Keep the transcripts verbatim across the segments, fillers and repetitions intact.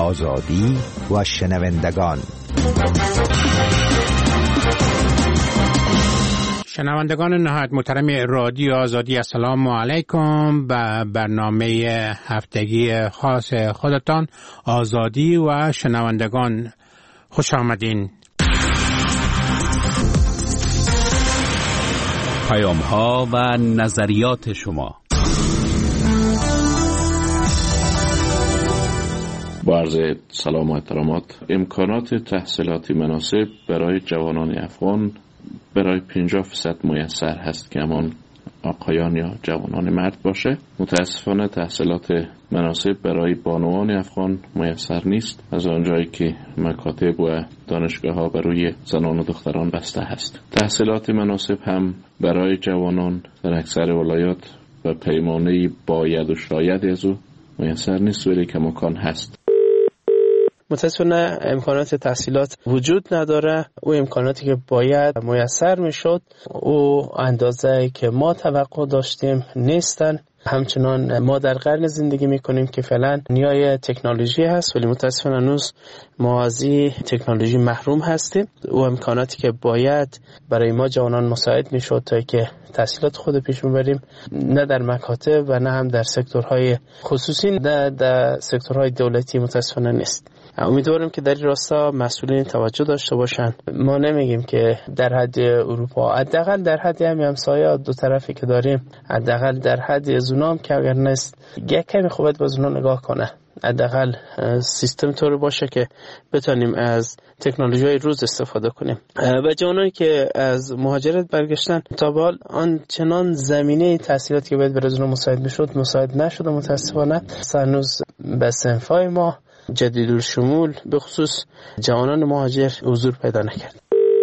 آزادی و شنوندگان. شنوندگان نهایت محترم رادیو آزادی، السلام علیکم. به برنامه هفتگی خاص خودتان آزادی و شنوندگان خوش آمدین. پیام ها و نظریات شما. با عرض سلام و احترامات، امکانات تحصیلاتی مناسب برای جوانان افغان برای پنجاه درصد میسر هست که همان آقایان یا جوانان مرد باشه. متاسفانه تحصیلات مناسب برای بانوان افغان میسر نیست، از آنجایی که مکاتب و دانشگاه ها برای زنان و دختران بسته هست. تحصیلات مناسب هم برای جوانان در اکثر ولایات و پیمانه باید و شاید از او میسر نیست، ولی که مکان هست. متاسفانه امکانات تحصیلات وجود نداره. او امکاناتی که باید میسر میشد او اندازه که ما توقع داشتیم نیستن. همچنان ما در قرن زندگی میکنیم که فعلا نیای تکنولوژی هست، ولی متاسفانه هنوز ما از این تکنولوژی محروم هستیم. او امکاناتی که باید برای ما جوانان مساعد میشد تا که تحصیلات خود پیش ببریم، نه در مکاتب و نه هم در سکتورهای خصوصی، نه در سکتورهای دولتی متاسفانه نیست. امیدوارم که در این راستا مسئولین توجه داشته باشن. ما نمیگیم که در حد اروپا، حداقل در حد همین همسایه دو طرفی که داریم، حداقل در حد از اونام که اگر نیست یک کمی خوبت باز اونا نگاه کنه. حداقل سیستم طور باشه که بتونیم از تکنولوژی های روز استفاده کنیم. و جوانانی که از مهاجرت برگشتن تا به حال آن چنان زمینه تحصیلاتی که باید برای اونا مساعد میشد مساعد نشده. متاسفانه هنوز به صنفای ما جدیدالشمول به خصوص جوانان مهاجر حضور پیدا نکرد.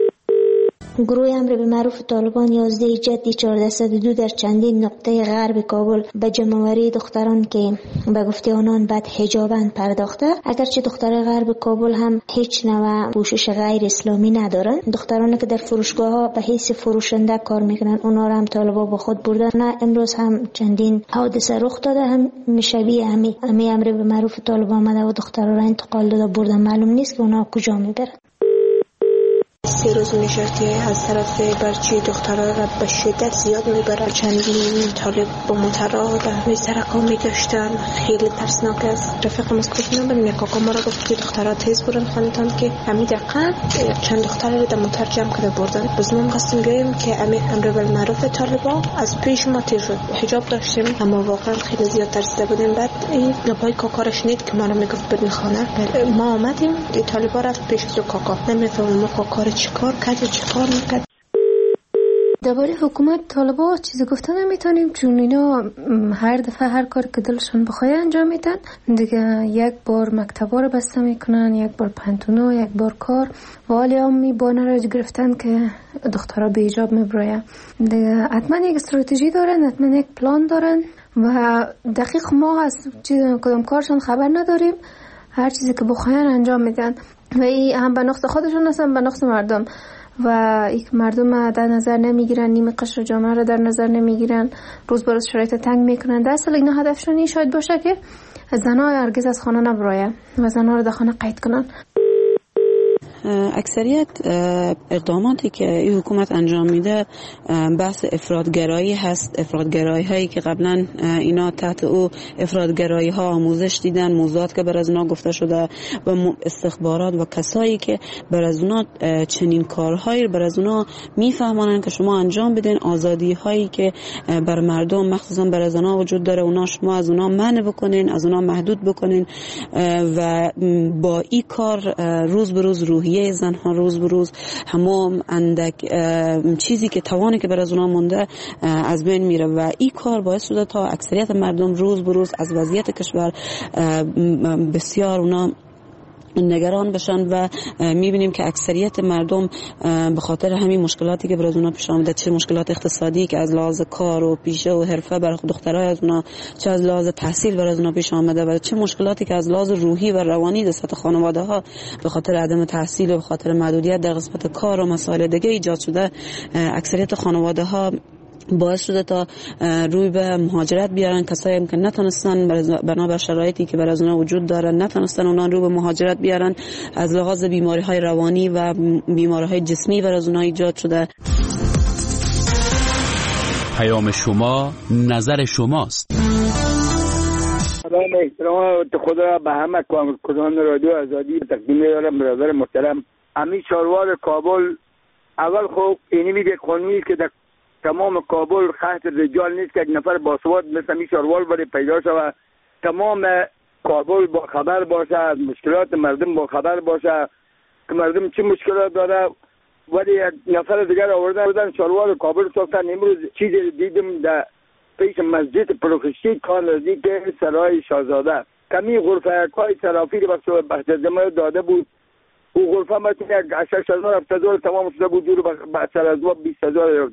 گروه امر به معروف طالبان یازده جدی چهارصد و دو در چندین نقطه غرب کابل به جمع‌آوری دختران که به گفته آنان بد حجابند پرداخته. اگرچه دختران غرب کابل هم هیچ نوع پوشش غیر اسلامی ندارن. دخترانی که در فروشگاه ها به حیث فروشنده کار میکنن اونا را هم طالبان با خود بردن. نه امروز هم چندین حادثه رخ داده، هم شبیه همی همی امر به معروف طالبان آمده و دختران را انتقال داده بردن. معلوم نیست که اونا کجا میبرن. سه روز نشستی از طرف برچی دخترها را به شدت زیاد میبرن. چندین طالب با مترا در سرکا میگشتن. خیلی ترسناک است. رفیق مسکوت نبودیم، یک کاکا ما را گفت که دخترها تیز برن خانتان که همین دقیقا چند دختر رو در موتر جمع کرده بردن. بز ما قصدیم بیاییم که امر امر بالمعروف طالبا از پیش ما تیر شد. حجاب داشتیم اما واقعا خیلی زیاد ترسیده بودیم. بعد این لبای کاکا را شنید که ما را میگفت برین خانه. ما آمدیم، طالبا رفت پیش از کاکا. نمیفهمم ما کاکا چیکار کرد و چیکار میکرد. درباره حکومت طالبا چیزی گفتن نمیتونیم، چون اینا هر دفعه هر کار که دلشون بخواد انجام میدن. دیگه یک بار مکتبا رو بسته میکنن، یک بار پنتونا، یک بار کار. و حالی هم می بانه را گرفتن که دخترها به حجاب میبراین. دیگه حتما یک استراتژی دارن، حتما یک پلان دارن و دقیق ما از کدام کارشون خبر نداریم. هر چیزی که بخواین انجام میدن و این هم به نقص خودشون هستن، به نقص مردم. و این مردم در نظر نمیگیرن، نیمه قشر جامعه را در نظر نمیگیرن، روز به روز شرایط تنگ میکنن. در اصل اینا هدفشون این شاید باشه که زنها هرگز از خانه نبراین و زنها رو در خانه قید کنن. اکثریت اقداماتی که این حکومت انجام میده بحث افراطگرایی هست. افراطگرایی هایی که قبلا اینا تحت او افراطگرایی ها آموزش دیدن، موضوعات که بر از اونا گفته شده و استخبارات و کسایی که بر از اونا چنین کارهایی بر از اونا میفهمانن که شما انجام بدین. آزادی هایی که بر مردم مخصوصا بر از اونا وجود داره اونا شما از اونا منع بکنین، از اونا محدود بکنین و با این کار روز به روز روحی زنها روز به روز همون اندک چیزی که توانی که بر از اونا مونده از بین میره و این کار باعث شده تا اکثریت مردم روز به روز از وضعیت کشور بسیار اونا نگران بشن و میبینیم که اکثریت مردم به خاطر همین مشکلاتی که برای اونا پیش آمده، چه مشکلات اقتصادی که از لحاظ کار و پیشه و حرفه برای دخترای از اونا، چه از لحاظ تحصیل برای اونا پیش آمده و چه مشکلاتی که از لحاظ روحی و روانی در سطح خانواده ها به خاطر عدم تحصیل و به خاطر محدودیت در قسمت کار و مسائل دیگه ایجاد شده. اکثریت خانواده ها باعث شده تا روی به مهاجرت بیارن. کسایی هم که نتونستن بنابر شرایطی که برای از اونها وجود داره نتونستن اونها رو به مهاجرت بیارن، از لحاظ بیماری های روانی و بیماری های جسمی برای از اونها ایجاد شده. پیام شما نظر شماست. سلام احترام خدا به همه کارکنان رادیو آزادی تقدیم می‌کنم. برادر محترم امیر چاروار کابل، اول خوب اینی میگه قانونی که در تمام کابل خط رجال نیست که یک نفر باسواد مثل امیر چاروار بره پیدا شود، تمام کابل با خبر باشه، از مشکلات مردم با خبر باشه که مردم چه مشکلات داره، ولی یک نفر دیگر آوردن بودن چاروار کابل ساختن. امروز چیزی دیدم در پیش مسجد پروخشتی کار نزدیک سرای شاهزاده کمی غرفه کای ترافیک بخش بخشدمه داده بود. او غرفه مثل یک شش هزار هفت هزار تمام شده بود، دور بچه از و بیست هزار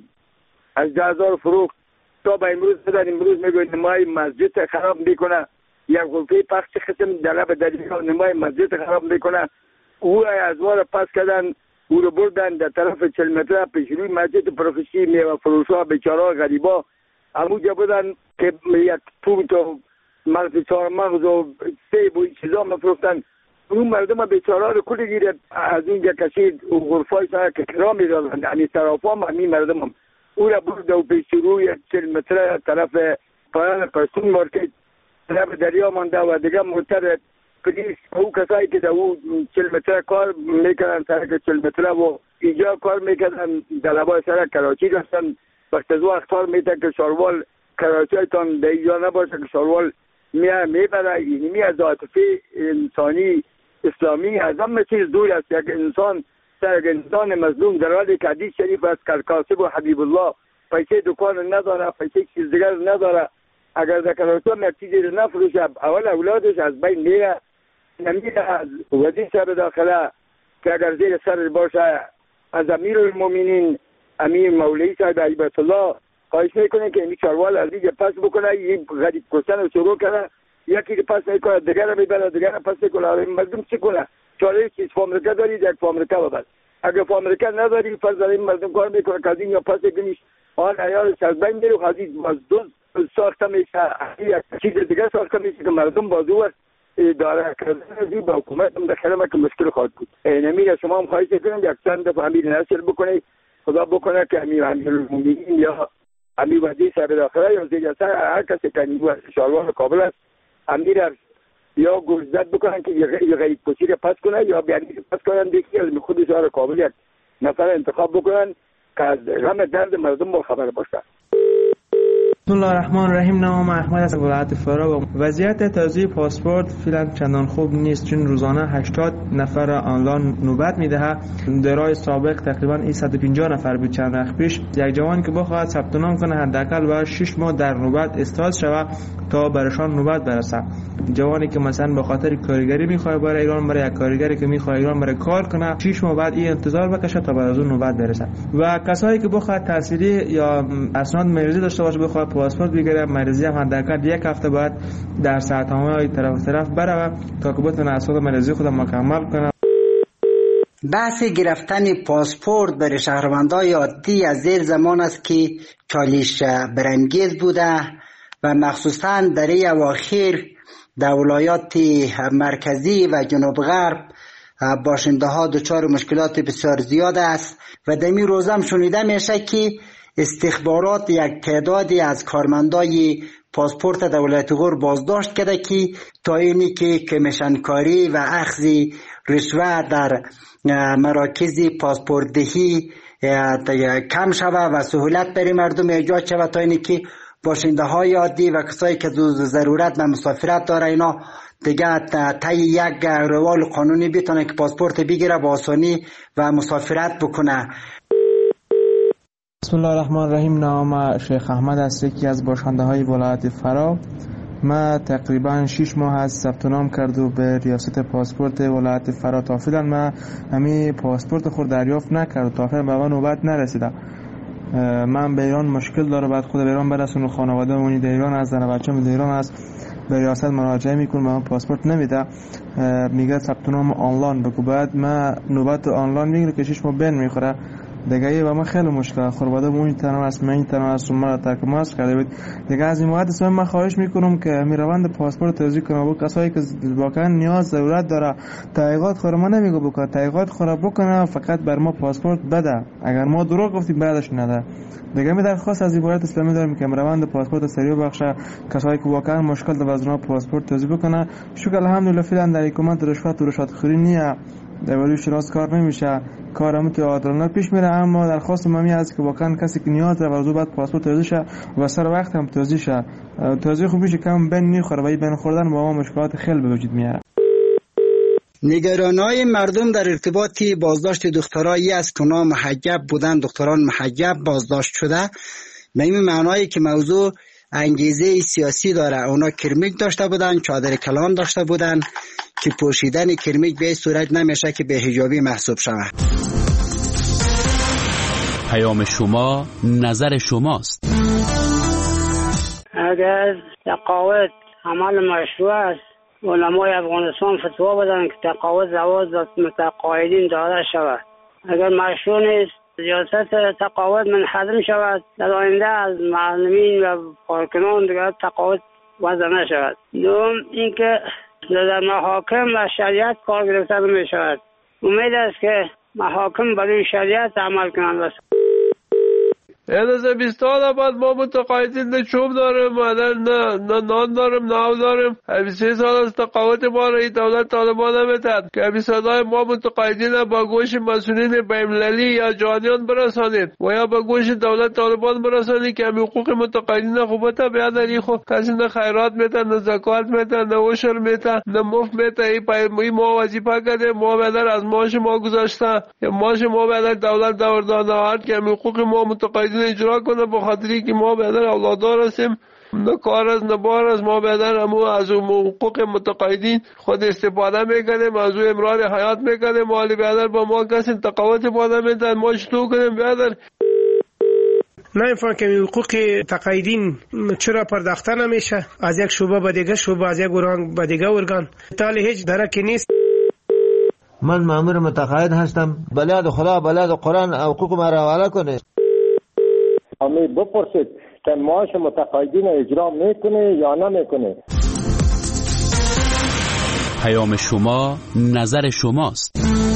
از ده هزار فروخت تا به امروز بدن. امروز میگوید نمای مسجد خراب میکنه، یک غرفه پخش قسم دره به دریقه نمای مسجد خراب میکنه. او از وار پس کردن، او رو بردن در طرف چهل متره پیش روی مسجد پروخشتی میوه فروشا بیچاره غریبا همونجا بودن که یک توت و مغز چهار مغز و سیب و چیزا مفروختن. اون مردم بیچاره رو کلی گیرد از اینجا کشید و غرفای سر که کرا میدادن، یعنی طرفا هم همین مردم هم او را برد و پیش روی چهل متره طرف پایان پرسون مارکت طرف دریا مانده و دیگه منتر پلیس او کسایی که در او چهل متره کار میکنن سرک چهل متره و اینجا کار میکنن در لبای سرک کراچی داشتن. وقت از وقت کار میتن که شاروال کراچی تان در اینجا نباشه که شاروال میه میبره. اینی می از عاطفه انسانی اسلامی از همه چیز دور است. یک انسان سر یک انسان مظلوم در حالی که حدیث شریف است که کاسب و حبیب الله پیسه دکان نداره، پیسه چیز دیگر نداره، اگر در کراچی هم یک چیزی رو نفروشه اول اولادش از بین میره. نمیره از وزیر صاحب داخله که اگر زیر سر باشه، از امیر المومنین امیر مولوی صاحب عیبت الله خواهش میکنه که این چاروال از اینجا پس بکنه. این غریب کشتن رو شروع کنه، یکی که پس میکنه دیگر رو میبره، دیگر رو پس میکنه. مردم چی کنه؟ چاره چیز فامریکا دارید یک فامریکا ببر، اگر فامریکا نداری فرض دارید مردم کار میکنه که از این یا پس کنیش آن عیالش از بین میره و از این باز دوز ساخته میشه، یک چیز دیگر ساخته میشه که مردم بازو اداره کردن با حکومت هم داخل ما که مشکل خواهد بود. نمیره شما هم خواهش کنم یک چند دفعه امیر نصر بکنید، خدا بکنه که امیر امیرالمومنین یا امیر وزیر صاحب داخله یا وزیر اصل هر کسی که نیروی شاروان کابل است امیر یا گزارش بکنن که یه غریب کشی رو پس کنه یا بیانی پس کنن دیگه از خود شهر کابل یک نفر انتخاب بکنن که از غم درد مردم با خبر باشه. بسم الله الرحمن الرحیم. نام احمد از ولایت فرا. وضعیت تازه پاسپورت فعلا چندان خوب نیست، چون روزانه هشتاد نفر آنلاین نوبت میدهه. درای سابق تقریبا صد و پنجاه نفر بود چند وقت پیش. یک جوان که بخواد ثبت نام کنه حداقل باید شش ماه در نوبت استاد شود تا برشان نوبت برسه. جوانی که مثلا به خاطر کارگری میخواد برای ایران، برای یک کارگری که میخواد ایران برای کار کنه، شش ماه بعد این انتظار بکشه تا بعد از اون نوبت برسه. و کسایی که بخواد تحصیلی یا اسناد مریضی داشته باشه بخواد پاسپورت بگیره، مریضی هم حداقل یک هفته بعد در ساعت‌های طرف طرف بره تا که بتونه اسناد مریضی خود مکمل کنه. بحث گرفتن پاسپورت برای شهروندان عادی از زیر زمان است که چالش برانگیز بوده و مخصوصا در این اواخر در ولایات مرکزی و جنوب غرب باشنده ها دچار مشکلات بسیار زیاد است و در این روزه هم شنیده میشه که استخبارات یک تعدادی از کارمندای پاسپورت دولت غور بازداشت کرده که تا اینی که کمیشنکاری و اخذ رشوه در مراکز پاسپورت دهی کم شود و سهولت برای مردم ایجاد شود تا اینی که باشنده های عادی و کسایی که ضرورت و مسافرت داره اینا دیگه طی یک روال قانونی بتونه که پاسپورت بگیره با آسانی و مسافرت بکنه. بسم الله الرحمن الرحیم. نام شیخ احمد است، یکی از باشنده های ولایت فرا. ما تقریبا شش ماه از ثبت نام کرد و به ریاست پاسپورت ولایت فرا تا فعلا ما همین پاسپورت خود دریافت نکرد، تا فعلا به من نوبت نرسیده. من به ایران مشکل داره، بعد خود به ایران برسونم، خانواده مونی در ایران است، زن بچه‌م در ایران است، به ریاست مراجعه میکنم، به من پاسپورت نمیده، میگه ثبت نام آنلاین بگو. بعد من نوبت آنلاین میگیره که شش ماه بین میخوره. دیگه و ما خیلی مشکل خورباده اون تنها است من تنها است ما ترک ماست کرده بود دیگه. از این مواد سوم من خواهش میکنم که می روند پاسپورت توضیح کنه با کسایی که واقعا نیاز ضرورت داره تایید خور ما نمیگه بکنه تایید خور بکنه فقط بر ما پاسپورت بده اگر ما دروغ گفتیم بعدش نده دیگه. می درخواست از عبارت اسلامی دارم که روند پاسپورت سریع بخشه کسایی که واقعا مشکل داره از پاسپورت توضیح بکنه. شکر الحمدلله فعلا در حکومت رشوت و رشوت خوری نیه ولی شراس کار نمیشه کارم تو عادلانه پیش میره. اما درخواست ممی است که واقعا کسی که نیاز داره ورزو بعد پاسپورت توضیح شه و سر وقت هم توضیح شه توضیح خوب میشه کم بین میخوره و این بین خوردن با ما مشکلات خیلی به وجود میاره. نگرانی‌های مردم در ارتباط بازداشت دخترایی است که اونا محجب بودن دختران محجب بازداشت شده به این معنایی که موضوع انگیزه سیاسی داره. اونا کرمیک داشته بودن چادر کلان داشته بودن که پوشیدن کرمیک به صورت نمیشه که به حجابی محسوب شود. پیام شما نظر شماست. اگر تقاعد عمل مشروع است علمای افغانستان فتوا بدن که تقاعد زواج متقاعدین داده شود. اگر مشروع نیست ریاست تقاعد منحدم شود در آینده از معلمین و کارکنان دیگر تقاعد وضع نشود. دوم اینکه در محاکم و شریعت کار گرفته می شود. امید است که محاکم برای شریعت عمل کنند. از بیست سال بعد ما متقاعدین نه چوب داریم نه نه نان داریم نه آب داریم. بیست سه سال از تقاعد ما را دولت طالبان نمیتد که صدای ما متقاعدین با گوش مسئولین بین‌المللی یا جهانیان برسانید و یا با گوش دولت طالبان برسانید که حقوق متقاعدین خوبت بیادری خو کسی نه خیرات میتن نه زکات میتن نه عشر میتن نه مفت میتن. این پای ما وظیفه کرده ما بدر از ماش ما گذاشته ماش ما بدر دولت دور داده که حقوق ما متقاعدین اجرا کنه به خاطری که ما بدر اولادار هستیم نه کار از نه بار از ما بدر همو از حقوق متقاعدین خود استفاده میکنیم از او امرار حیات میکنیم مالی بدر با ما کسی تقاعد باده میدن ما چطور کنیم بدر نمیفهم که حقوق تقاعدین چرا پرداخته نمیشه از یک شعبه به دیگه شعبه از یک ارگان به دیگه ارگان تالی هیچ درکی نیست. من مأمور متقاعد هستم بلاد خدا بلاد قرآن حقوق ما را حواله کنه. امی بپرسید که معاش متقاعدین اجرا میکنه یا نمیکنه. پیام شما نظر شماست.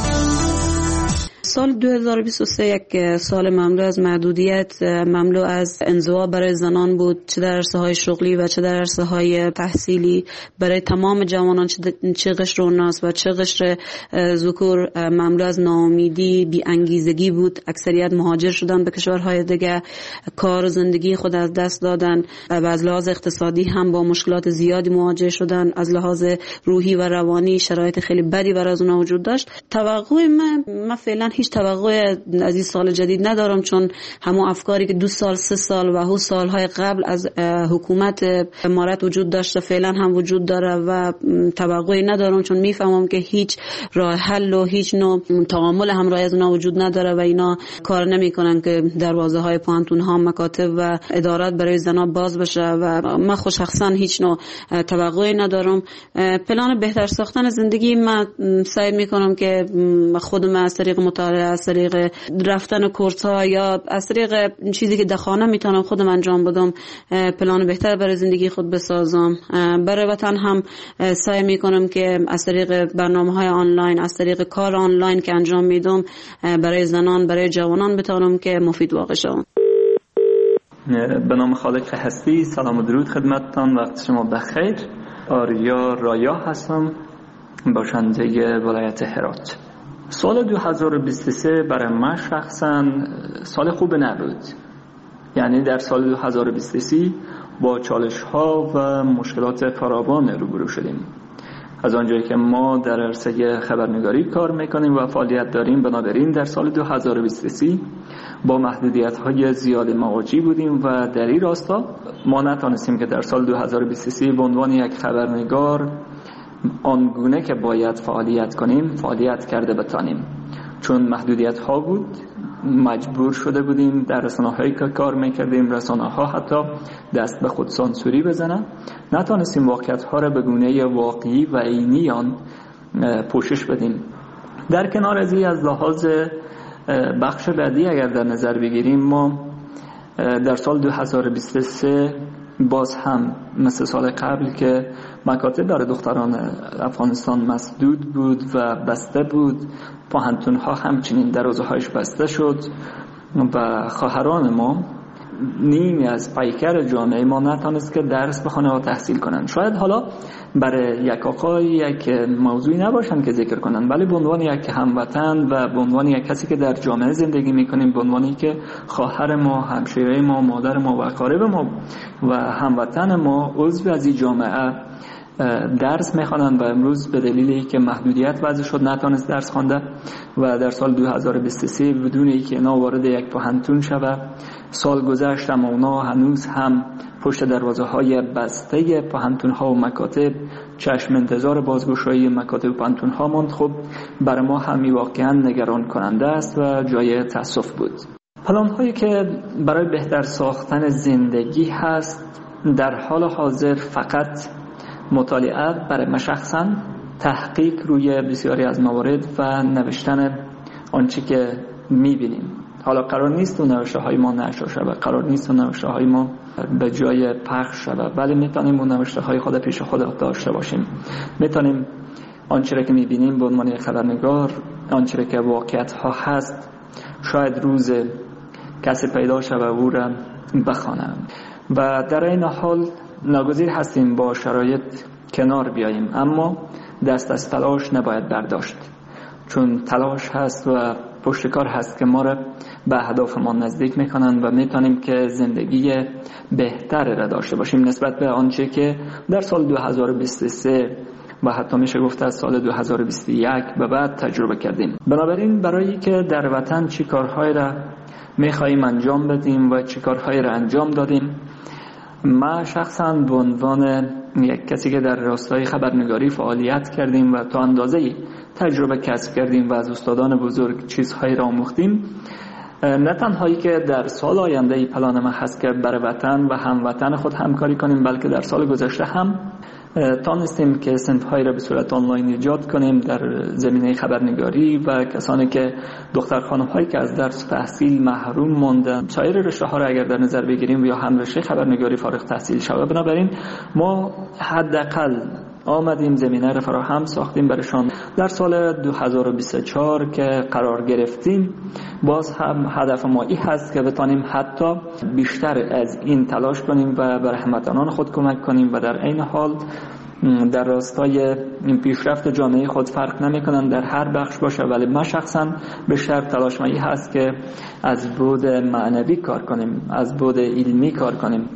سال دو هزار و بیست و سه یک سال مملو از محدودیت مملو از انزوا برای زنان بود چه در عرصه های شغلی و چه در عرصه های تحصیلی برای تمام جوانان چه قشر اوناس و چه قشر ذکور مملو از ناامیدی بی انگیزگی بود. اکثریت مهاجر شدن به کشورهای دیگه کار و زندگی خود از دست دادن و از لحاظ اقتصادی هم با مشکلات زیادی مواجه شدن. از لحاظ روحی و روانی شرایط خیلی بدی برای از اونها وجود داشت. توقع من من فعلا هیچ توقع از این سال جدید ندارم چون همون افکاری که دو سال سه سال و هو سالهای قبل از حکومت امارت وجود داشته فعلا هم وجود داره و توقعی ندارم چون میفهمم که هیچ راه حل و هیچ نوع تعامل همراه از اونها وجود نداره و اینا کار نمیکنن که دروازه های پانتون ها مکاتب و ادارات برای زنا باز بشه و من خود شخصا هیچ نوع توقعی ندارم. پلان بهتر ساختن زندگی من سعی میکنم که خودم از طریق مطالعه از طریق رفتن کورس ها یا از طریق چیزی که در خانه میتونم خودم انجام بدم پلان بهتر برای زندگی خود بسازم. برای وطن هم سعی میکنم که از طریق برنامه های آنلاین از طریق کار آنلاین که انجام میدم برای زنان برای جوانان بتونم که مفید واقع شوم. به نام خالق هستی سلام و درود خدمتتان وقت شما بخیر. آریا رایا هستم باشنده ولایت هرات. سال دو هزار و بیست و سه برای من شخصا سال خوب نبود. یعنی در سال دو هزار و بیست و سه با چالش ها و مشکلات فراوان روبرو شدیم. از آنجایی که ما در عرصه خبرنگاری کار میکنیم و فعالیت داریم بنابراین در سال دو هزار و بیست و سه با محدودیت های زیاد مواجه بودیم و در این راستا ما نتونستیم که در سال دو هزار و بیست و سه به عنوان یک خبرنگار آنگونه که باید فعالیت کنیم فعالیت کرده بتانیم چون محدودیت ها بود. مجبور شده بودیم در رسانه هایی که کار میکردیم رسانه ها حتی دست به خود سانسوری بزنن نتونستیم واقعیت ها را به گونه واقعی و عینی آن پوشش بدیم. در کنار از این از لحاظ بخش بعدی اگر در نظر بگیریم، ما در سال دو هزار و بیست و سه باز هم مثل سال قبل که مکاتب برای دختران افغانستان مسدود بود و بسته بود، پوهنتون ها همچنین دروازه هایش بسته شد و خواهران ما، نیمی از پیکر جامعه ما نتونست که درس بخونه و تحصیل کنن. شاید حالا برای یک آقای یک موضوعی نباشن که ذکر کنن، ولی به عنوان یک هموطن و به عنوان یک کسی که در جامعه زندگی میکنیم، به عنوانی که خواهر ما، همشیره ما، مادر ما و اقارب ما و هموطن ما عضو از این جامعه درس میخوانند و امروز به دلیلی که محدودیت وضع شد نتونست درس خوانده و در سال دو هزار و بیست و سه بدون اینکه اینا وارد یک پوهنتون شود، سال گذشت اما اونا هنوز هم پشت دروازه های بسته پوهنتون ها و مکاتب چشم انتظار بازگشایی مکاتب و پوهنتون ها ماند. خب برای ما هم واقعا نگران کننده است و جای تأسف بود. پلان هایی که برای بهتر ساختن زندگی هست در حال حاضر فقط مطالعه برای من شخصا، تحقیق روی بسیاری از موارد و نوشتن آنچه که میبینیم. حالا قرار نیست اون نوشته های ما نشر شود، قرار نیست اون نوشته های ما به جای پخش شود، ولی میتونیم اون نوشته های خود پیش خود داشته باشیم. میتونیم آنچه که میبینیم به عنوان خبرنگار، آنچه که واقعیت ها هست، شاید روز کسی پیدا شود و او را بخوانم و در این حال ناگزیر هستیم با شرایط کنار بیاییم، اما دست از تلاش نباید برداشت، چون تلاش هست و پشتکار هست که ما را به اهداف ما نزدیک میکنن و میتونیم که زندگی بهتر را داشته باشیم نسبت به آنچه که در سال دو هزار و بیست و سه و حتی میشه گفت از سال دو هزار و بیست و یک به بعد تجربه کردیم. بنابراین برای که در وطن چی کارهای را میخواییم انجام بدیم و چی کارهای را انجام دادیم، ما شخصا به عنوان یک کسی که در راستای خبرنگاری فعالیت کردیم و تا اندازه‌ای تجربه کسب کردیم و از استادان بزرگ چیزهایی را آموختیم، نه تنهایی که در سال آینده پلان ما هست که برای وطن و هموطن خود همکاری کنیم، بلکه در سال گذشته هم تانستیم که صنف‌هایی را به صورت آنلاین ایجاد کنیم در زمینه خبرنگاری و کسانی که دختر خانم‌هایی که از درس تحصیل محروم ماندن، سایر رشته‌ها را اگر در نظر بگیریم یا هم رشته خبرنگاری فارغ التحصیل شود. بنابراین ما حداقل آمدیم زمینه را فراهم ساختیم برشان. در سال دو هزار و بیست و چهار که قرار گرفتیم، باز هم هدف ما این هست که بتانیم حتی بیشتر از این تلاش کنیم و برای هموطنان خود کمک کنیم و در این حال در راستای این پیشرفت جامعه خود فرق نمی‌کنن در هر بخش باشه، ولی من شخصا بیشتر تلاش ما این هست که از بعد معنوی کار کنیم، از بعد علمی کار کنیم.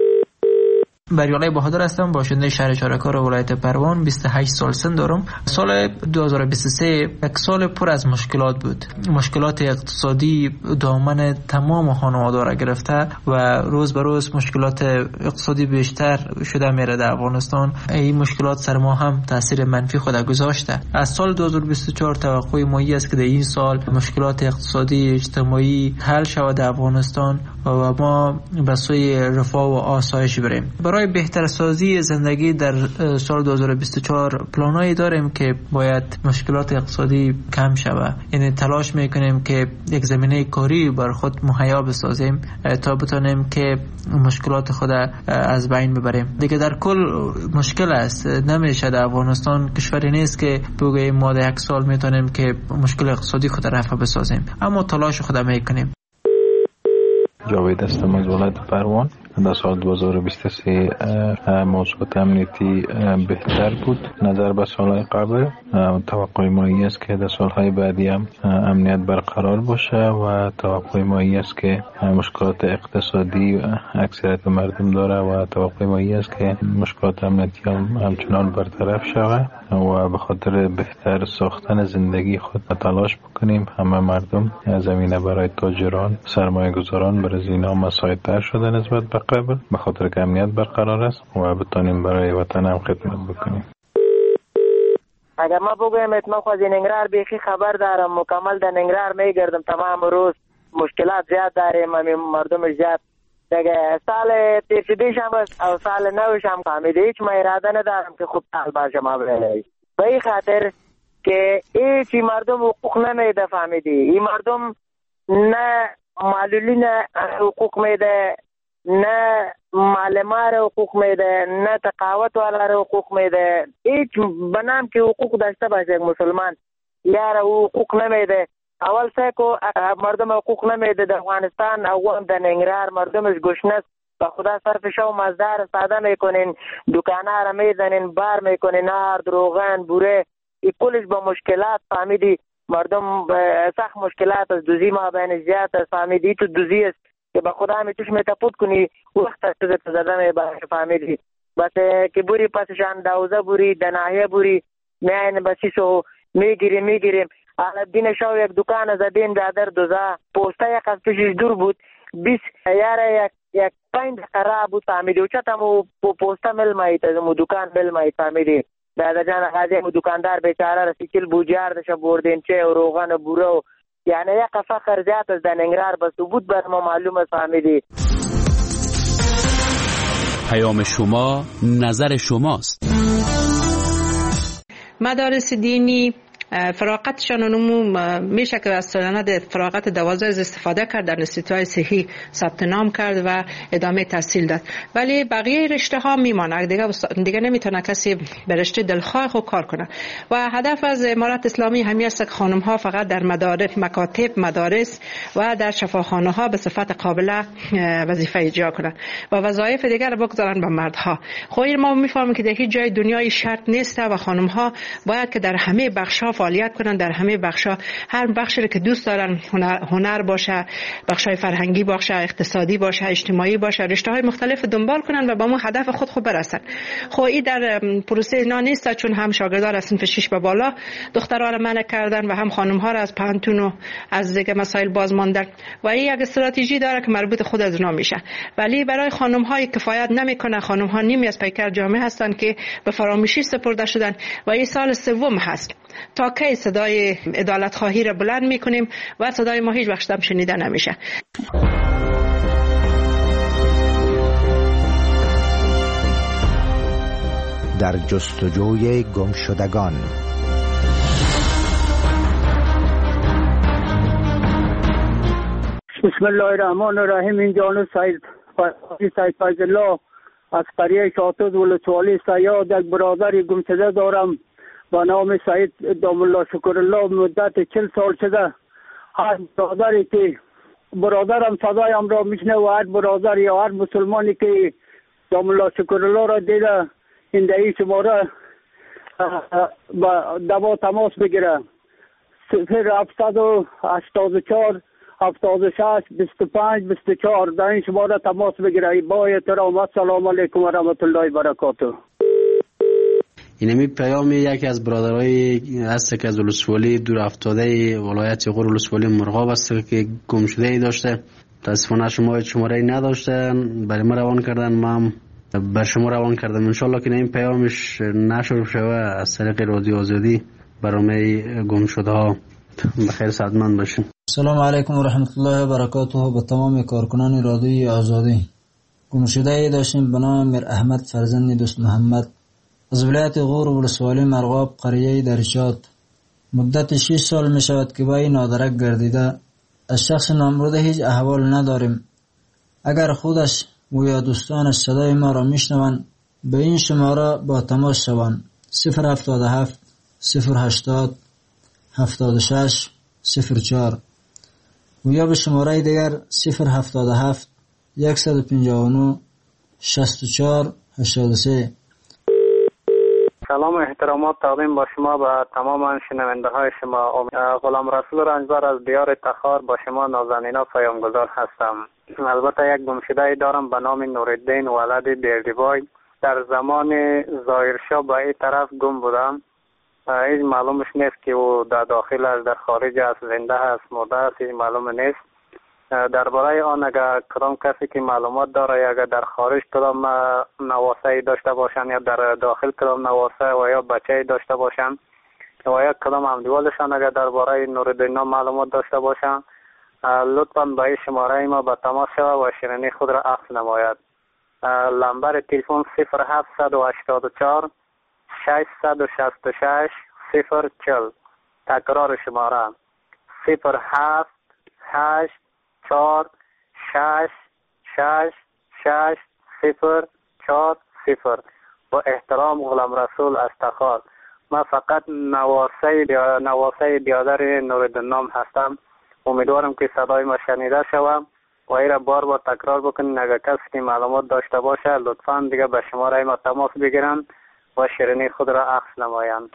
بریالای بهادر هستم، باشنده شهر چاره‌کار ولایت پروان. بیست و هشت سال سن دارم. سال دو هزار و بیست و سه یک سال پر از مشکلات بود. مشکلات اقتصادی دامن تمام خانواده را گرفته و روز به روز مشکلات اقتصادی بیشتر شده میره در افغانستان. این مشکلات سر ما هم تاثیر منفی خود گذاشته. از سال دو هزار و بیست و چهار توقع ما است که در این سال مشکلات اقتصادی اجتماعی حل شود در افغانستان و ما به سوی رفاه و آسایش بریم. برای بهتر سازی زندگی در سال دو هزار و بیست و چهار پلانایی داریم که باید مشکلات اقتصادی کم شود. یعنی تلاش میکنیم که یک زمینه کاری بر خود مهیا بسازیم تا بتونیم که مشکلات خود از بین ببریم. دیگه در کل مشکل است، نمیشه در افغانستان کشوری نیست که بگوییم ما در یک سال میتونیم که مشکل اقتصادی خود رفع بسازیم، اما تلاش خود میکنیم. جاوید هستم از ولایت پروان. در سال دو هزار و بیست و سه موضوعات امنیتی بهتر بود نظر به سالهای قبل. توقع ما این است که در سالهای بعدی هم امنیت برقرار باشه و توقع ما این است که مشکلات اقتصادی اکثریت مردم داره و توقع ما این است که مشکلات امنیتی هم همچنان برطرف شود و به خاطر بهتر ساختن زندگی خود تلاش بکنیم. همه مردم زمینه برای تاجران، سرمایه گذاران برای اینا مساعدتر شده نسبت به قبل، به خاطر که امنیت برقرار است و بتانیم برای وطن هم خدمت بکنیم. اگر ما بگویم اتمام از ننگرهار بیخی خبر دارم، مکمل در ننگرهار میگردم تمام روز، مشکلات زیاد داریم، مردم زیاد دیگه. سال تیرشدیش هم او سال نوش هم فهمیده، هیچ ما اراده ندارم که خوب سال باشه ما بله به این خاطر که ایچی مردم حقوق نمیده فهمیدی. این مردم نه معلولین حقوق میده، نه معلمان را حقوق میده، نه تقاوت والا را حقوق میده. هیچ بنام که حقوق داشته باشه یک مسلمان یار او حقوق نمیده. اول سه کو مردم حقوق نمیده در افغانستان، او در ننگرهار مردمش گشنه است. با خدا صرف شو مزدار ساده میکنین، دکانه را میزنین، بار میکنین، نار روغن بوره، این کلش با مشکلات فهمیدی. مردم سخت مشکلات از دوزی ما بین زیاد است فهمیدی. تو دوزی است که با خدا می توش می تپود کنی وقت است که زده می باش فهمیدی. بس که بوری پسشان دوزه بوری دناهیه بوری میاین بسیسو میگیریم میگیریم. حالا دین شو یک دکان زدیم دادر دوزه پوسته یک از پیشش دور بود بیس یاره یک یک پنج خراب بود فهمیدی. و چطور مو پوسته مل مایید از مو دکان مل مایید فهمیدی. دادا جان خازی مو دکاندار بیچاره رسی چل بوجار دشه بردین چه و روغن و بوره و یعنی یک فخر زیاد از دنگرار بس بود بر ما معلوم است فهمیدی. پیام شما نظر شماست. مدارس دینی فراغتشان نمو میشه که از سند فراغت دوازده از استفاده کرد، در انستیتوهای صحی ثبت نام کرد و ادامه تحصیل داد. ولی بقیه رشته ها میمانه دیگه دیگه نمیتونه کسی به رشته دلخواه خود کار کنه. و هدف از امارت اسلامی همین است که خانم ها فقط در مدارس مکاتب مدارس و در شفاخانه ها به صفت قابله وظیفه اجرا کنند و وظایف دیگر را بگذارن به مردها. خب ما میفهمیم که در هیچ جای دنیای شرط نیست و خانم ها باید که در همه بخش ها فعالیت کنن، در همه بخشا هر بخشی که دوست دارن، هنر, هنر باشه، بخشای فرهنگی باشه، اقتصادی باشه، اجتماعی باشه، رشته‌های مختلف دنبال کنن و به اون هدف خود خود برسن. خب این در پروسه اینا نیست، چون هم شاگردان از صنف شش به بالا دخترها را منع کردن و هم خانم‌ها را از پانتون و از دیگه مسائل باز ماندن و این یک استراتژی داره که مربوط خود از اونا میشه. ولی برای خانم‌های کفایت نمیکنه. خانم‌ها نیمی از پیکر جامعه هستن که به فراموشی سپرده شدن و این سال سوم هست تا کی صدای عدالت خواهی را بلند میکنیم و صدای ما هیچ وقت هم شنیده نمیشه. در جستجوی گمشدگان. بسم الله الرحمن الرحیم. این جانو سید سید فیض الله از قریه شاطد ولسوالی سیاد یک برادری گمشده دارم با نام سعید دام الله شکر الله. مدت چل سال شده هر برادری که برادرم صدایم را میشنه و هر برادر یا هر مسلمانی که دام الله شکر الله را دیده این دهی شماره با دوا تماس بگیره. صفر هفتصد و هشتاد و چهار هفتاد و شش بیست و پنج بیست و چهار در این شماره تماس بگیره. با احترام السلام علیکم و رحمت الله و برکاته. اینمی پیام یکی از برادرای هست که از ولسوالی دور افتاده ولایت غور ولسوالی مرغاب است که گم شده ای داشته. متاسفانه شما شماره ای نداشتن، برای ما روان کردن، ما هم بر شما روان کردم. انشالله که این پیامش نشر شوه از طریق رادیو آزادی برای گم شده ها بخیر سعادتمند باشین. سلام علیکم و رحمت الله و برکاته. به تمام کارکنان رادیو آزادی. گم شده ای داشتیم به نام میر احمد فرزند دوست محمد از ولایت غور ولسوالی مرغاب قریه درشات. مدت شش سال می شود که با این نادرک گردیده. از شخص نامبرده هیچ احوال نداریم. اگر خودش و یا دوستانش صدای ما را می شنوند به این شماره با تماس شوند. صفر هفتاد و هفت صفر هشتاد هفتاد و شش صفر چهار و یا به شماره دیگر صفر هفتاد و هفت صد و پنجاه و نه شصت و چهار هشتاد و سه. سلام و احترامات تقدیم با شما و تمام شنونده های شما. غلام رسول رنجبر از دیار تخار با شما نازنینا پیامگذار هستم. البته یک گمشده دارم به نام نورالدین ولد بیردیبای. در زمان ظاهرشاه به این طرف گم بودم. هیچ معلومش نیست که او در داخل است، در خارج است، زنده است، مرده است، هیچ معلوم نیست. درباره آن اگر کدام کسی که معلومات داره اگر در خارج کدام نواسه داشته باشن یا در داخل کدام نواسه و یا بچه داشته باشن و یا کدام همدیوالشان اگر درباره نورالدین معلومات داشته باشن لطفاً به این شماره ما به تماس شود و شنونی خود را عکس نماید. لمبر تلفن صفر هفتصد و هشتاد و چهار ششصد و شصت و شش صفر چهل. تکرار شماره صفر هفت هشت چهار شش شش شش صفر چهار صفر. با احترام غلام رسول از تخار. من فقط نواسه بیا... نواسه بیادر نوردین نام هستم. امیدوارم که صدای ما شنیده شوم و ایره بار بار تکرار بکنین. اگر کسی که معلومات داشته باشه لطفا دیگه به شماره ما تماس بگیرن و شیرینی خود را عکس نمایند.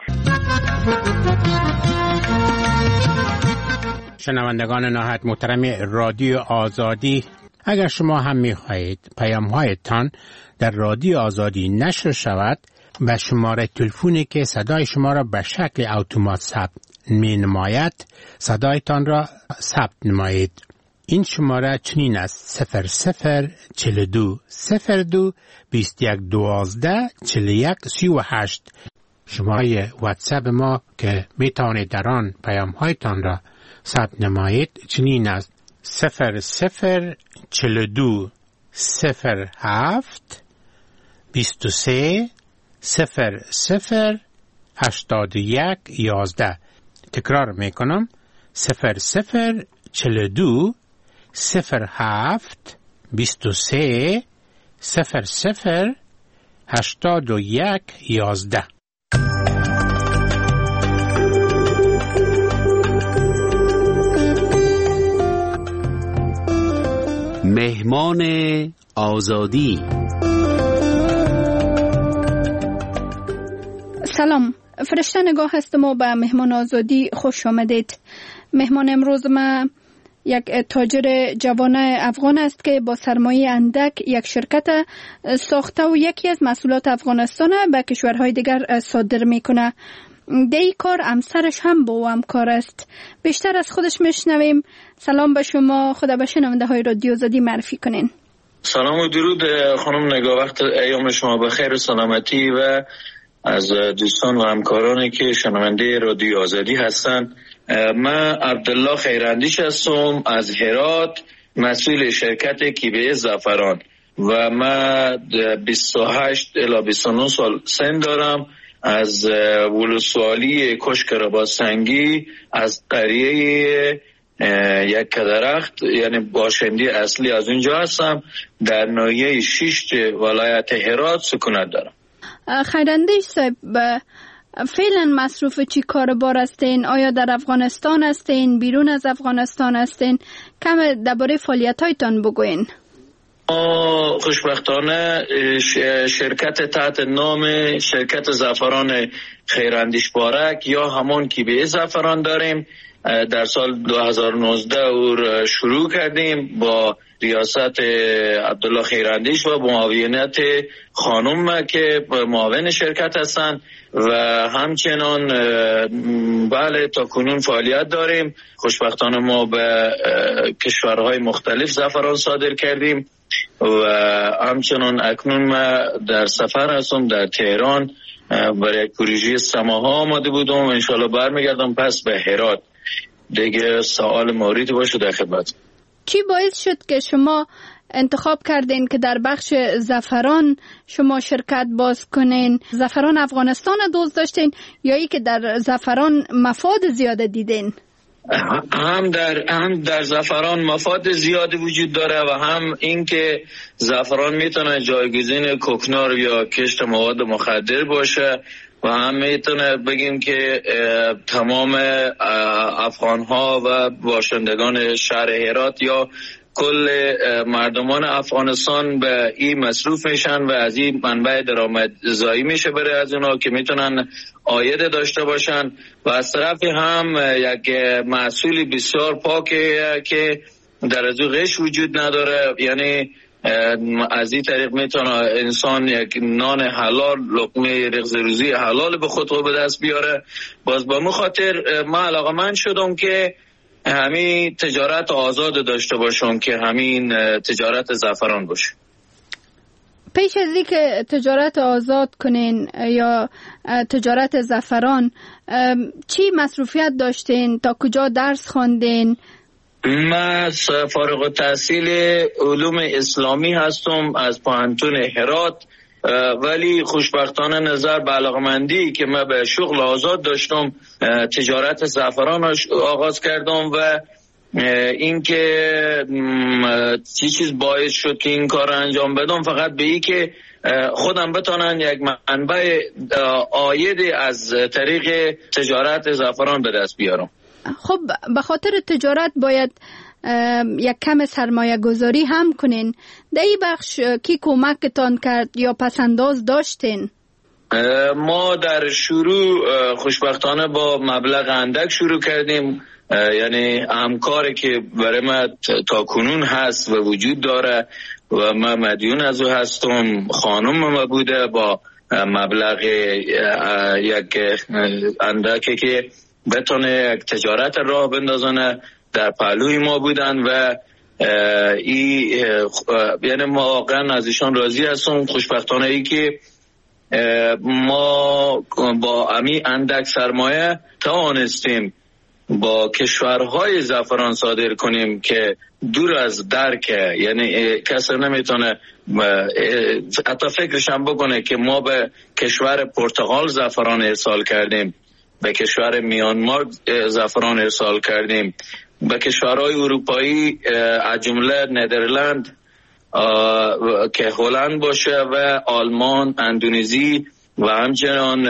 شنوندگان نهایت محترم رادیو آزادی، اگر شما هم می‌خواهید پیام‌هایتان در رادیو آزادی نشر شود، به شماره تلفنی که صدای شما را به شکل اتومات ثبت می‌نماید صدایتان را ثبت نمایید. این شماره چنین است: صفر صفر چهل و دو صفر دو بیست و یک دوازده چهل و یک سی و هشت. شماره واتساپ ما که میتوانید در آن پیام‌هایتان را ثبت نمایید چنین است: صفر صفر چهل و دو صفر هفت بیست و سه صفر صفر هشتاد و یک یازده. تکرار میکنم: صفر صفر چهل و دو صفر هفت بیست و سه صفر صفر هشتاد و یک یازده. مهمان آزادی. سلام، فرشته نگاه هستم و به مهمان آزادی خوش آمدید. مهمان امروز ما یک تاجر جوان افغان است که با سرمایه اندک یک شرکت ساخته و یکی از محصولات افغانستان به کشورهای دیگر صادر میکنه. در این کار همسرش هم با او همکار است. بیشتر از خودش میشنویم. سلام به شما، خدا به شنونده های رادیو آزادی معرفی کنین. سلام و درود خانم نگاه، وقت ایام شما بخیر و سلامتی و از دوستان و همکارانی که شنونده رادیو آزادی هستند. من عبدالله خیراندیش هستم از هرات، مسئول شرکت کیبه زعفران و من بیست و هشت الی بیست و نه سال سن دارم. از ولسوالی کشک رباسنگی از قریه یک کدرخت یعنی باشنده اصلی از اونجا هستم. در ناحیه شیشت ولایت هرات سکونت دارم. خیراندیش صاحب، فعلا مصروف چی کار بار هستین؟ آیا در افغانستان هستین؟ بیرون از افغانستان هستین؟ کم درباره فعالیت‌هایتان بگوین. خوشبختانه شرکت تحت نام شرکت زعفران خیراندیش بارک یا همون کیبه زعفران داریم. در سال دو هزار و نوزده او شروع کردیم با ریاست عبدالله خیراندیش و معاونت خانم که معاون شرکت هستند و همچنان بله تا کنون فعالیت داریم. خوشبختانه ما به کشورهای مختلف زعفران صادر کردیم و همچنان اکنون ما در سفر هستم در تهران برای یک پروژه سماها آماده بودم و انشالله برمیگردم پس به هرات. دیگه سوال موردی باشه در خدمت. چی باعث شد که شما انتخاب کردین که در بخش زعفران شما شرکت باز کنین؟ زعفران افغانستان دوست داشتین یا ای که در زعفران مفاد زیاده دیدین؟ هم در هم در زعفران مفاد زیادی وجود داره و هم اینکه زعفران میتونه جایگزین کوکنار یا کشت مواد مخدر باشه و هم میتونه بگیم که تمام افغان ها و باشندگان شهر هرات یا کل مردمان افغانستان به این مصروف میشن و از این منبع درآمدزایی میشه برای از اونها که میتونن عاید داشته باشن و از طرفی هم یک محصول بسیار پاکه که در از اون غش وجود نداره. یعنی از این طریق میتونه انسان یک نان حلال، لقمه رغز روزی حلال به خود رو به دست بیاره. باز با مو خاطر من علاقه‌مند شدم که همین تجارت آزاد داشته باشم که همین تجارت زعفران باشه. پیش از این که تجارت آزاد کنین یا تجارت زعفران چی مصروفیت داشتین؟ تا کجا درس خواندین؟ من فارغ التحصیل علوم اسلامی هستم از پوهنتون هرات، ولی خوشبختانه نظر به علاقمندی که من به شغل آزاد داشتم تجارت زعفران آغاز کردم و این که چی چیز باعث شد که این کار انجام بدم فقط به ای که خودم بتونن یک منبع عاید از طریق تجارت زعفران به دست بیارم. خب به خاطر تجارت باید یک کم سرمایه گذاری هم کنین. در این بخش کی کمکتان کرد یا پسنداز داشتین؟ ما در شروع خوشبختانه با مبلغ اندک شروع کردیم، یعنی همکاری که برای ما تا کنون هست و وجود داره و ما مدیون از او هستم، خانم ما بوده با مبلغ یک اندکی که بتونه یک تجارت راه بندازانه در پهلوی ما بودن و ای یعنی ما واقعا از ایشان راضی هستم. خوشبختانه ای که ما با امی اندک سرمایه توانستیم با کشورهای زعفران صادر کنیم که دور از درکه، یعنی کسی نمیتونه حتی فکرش هم بکنه که ما به کشور پرتغال زعفران ارسال کردیم، به کشور میانمار زعفران ارسال کردیم، به کشورهای اروپایی از جمله ندرلند که هلند باشه و آلمان، اندونزی و همچنان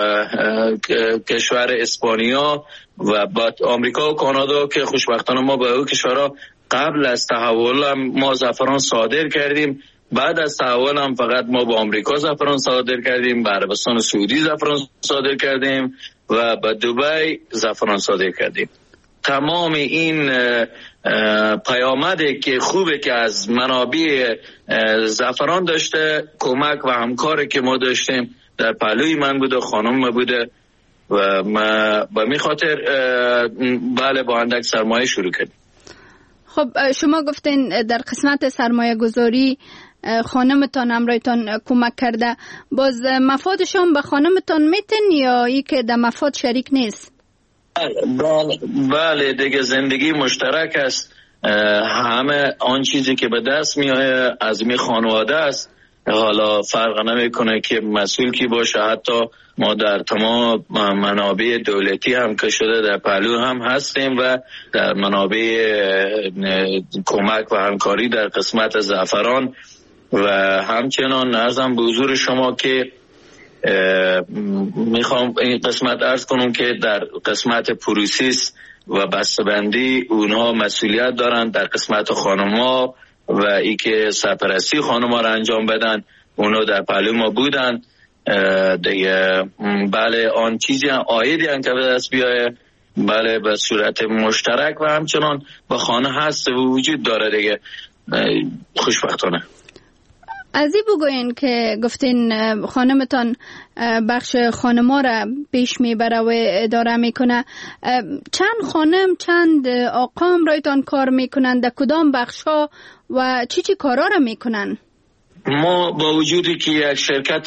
کشور اسپانیا و بعد آمریکا و کانادا که خوشبختانه ما به اون کشورها قبل از تحول هم ما زعفران صادر کردیم. بعد از تحول هم فقط ما با آمریکا زعفران صادر کردیم، به عربستان سعودی زعفران صادر کردیم و به دبی زعفران صادر کردیم. تمام این پیامده که خوبه که از منابع زعفران داشته، کمک و همکاری که ما داشتیم در پهلوی من بوده، خانم ما بوده و ما به می خاطر بله با اندک سرمایه شروع کردیم. خب شما گفتین در قسمت سرمایه گذاری خانمتان همراهتان کمک کرده، باز مفادشان به خانمتان میتن یا ای که در مفاد شریک نیست؟ بله بله دیگه زندگی مشترک است، همه آن چیزی که به دست میاد از می خانواده است. حالا فرق نمیکنه که مسئول کی باشه، حتی ما در تمام منابع دولتی هم که شده در پهلو هم هستیم و در منابع کمک و همکاری در قسمت زعفران و همچنان عرضم به حضور شما که میخوام این قسمت عرض کنم که در قسمت پروسیس و بسته‌بندی اونها مسئولیت دارن، در قسمت خانم‌ها و ای که سرپرستی خانم‌ها را انجام بدن اونها در پهلو ما بودن دیگه. بله آن چیزی عایدی هم که به دست بیایه بله به صورت مشترک و همچنان با خانه هست و وجود داره دیگه. خوشبختانه از این بگوین که گفتین خانمتان بخش خانما را پیش میبره و اداره میکنه، چند خانم چند آقا رایتان کار میکنن، در کدام بخش ها و چی چی کارا را میکنن؟ ما با وجودی که یک شرکت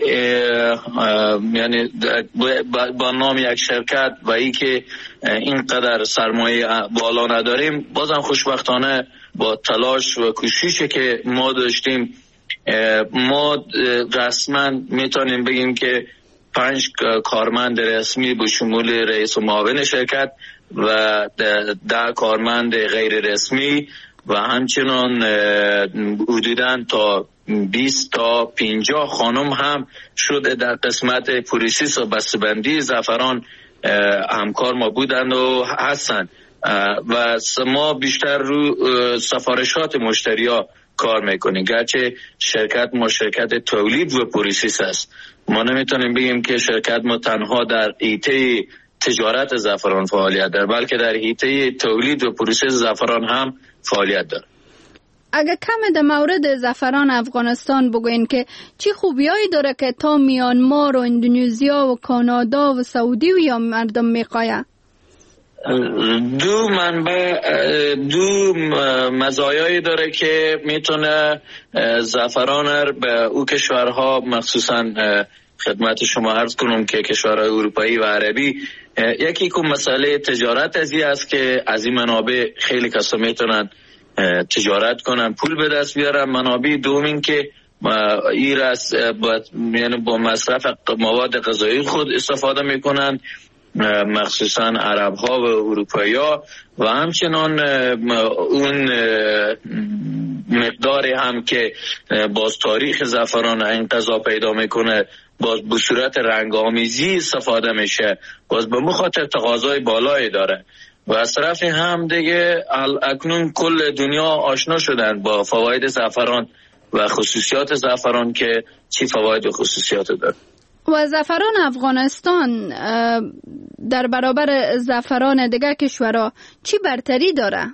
یعنی با نام یک شرکت و ای که اینقدر سرمایه بالا نداریم، بازم خوشبختانه با تلاش و کوششی که ما داشتیم ما رسما میتونیم بگیم که پنج کارمند رسمی به شمول رئیس و معاون شرکت و ده کارمند غیر رسمی و همچنان حدوداً تا بیست تا پنجاه خانم هم شده در قسمت پروسس و بسته‌بندی زعفران همکار ما بودند و هستند و ما بیشتر رو سفارشات مشتریا کار میکنیم، گرچه شرکت ما شرکت تولید و پروسس است. ما نمیتونیم بگیم که شرکت ما تنها در حیطه تجارت زعفران فعالیت داره، بلکه در حیطه تولید و پروسس زعفران هم فعالیت داره. اگر کم در مورد زعفران افغانستان بگوین که چی خوبیایی داره که تا میانمار و اندونزیا و کانادا و سعودی و یا مردم میقایه؟ دو منبع دو مزایایی داره که میتونه زعفران رو به او کشورها مخصوصا خدمت شما عرض کنم که کشورهای اروپایی و عربی، یکی که مسئله تجارت ازی است که از این منابع خیلی کسا میتونن تجارت کنن پول به دست بیارن. منابع دومین که ایرس با, یعنی با مصرف مواد غذایی خود استفاده میکنن مخصوصا عرب ها و اروپایی ها و همچنان اون مقداری هم که باز تاریخ زعفران انقضا پیدا میکنه باز به صورت رنگامیزی استفاده میشه، باز به مخاطر تقاضای بالایی داره و از طرف هم دیگه اکنون کل دنیا آشنا شدن با فواید زعفران و خصوصیات زعفران که چی فواید و خصوصیات داره. و زعفران افغانستان در برابر زعفران دیگه کشورها چی برتری داره؟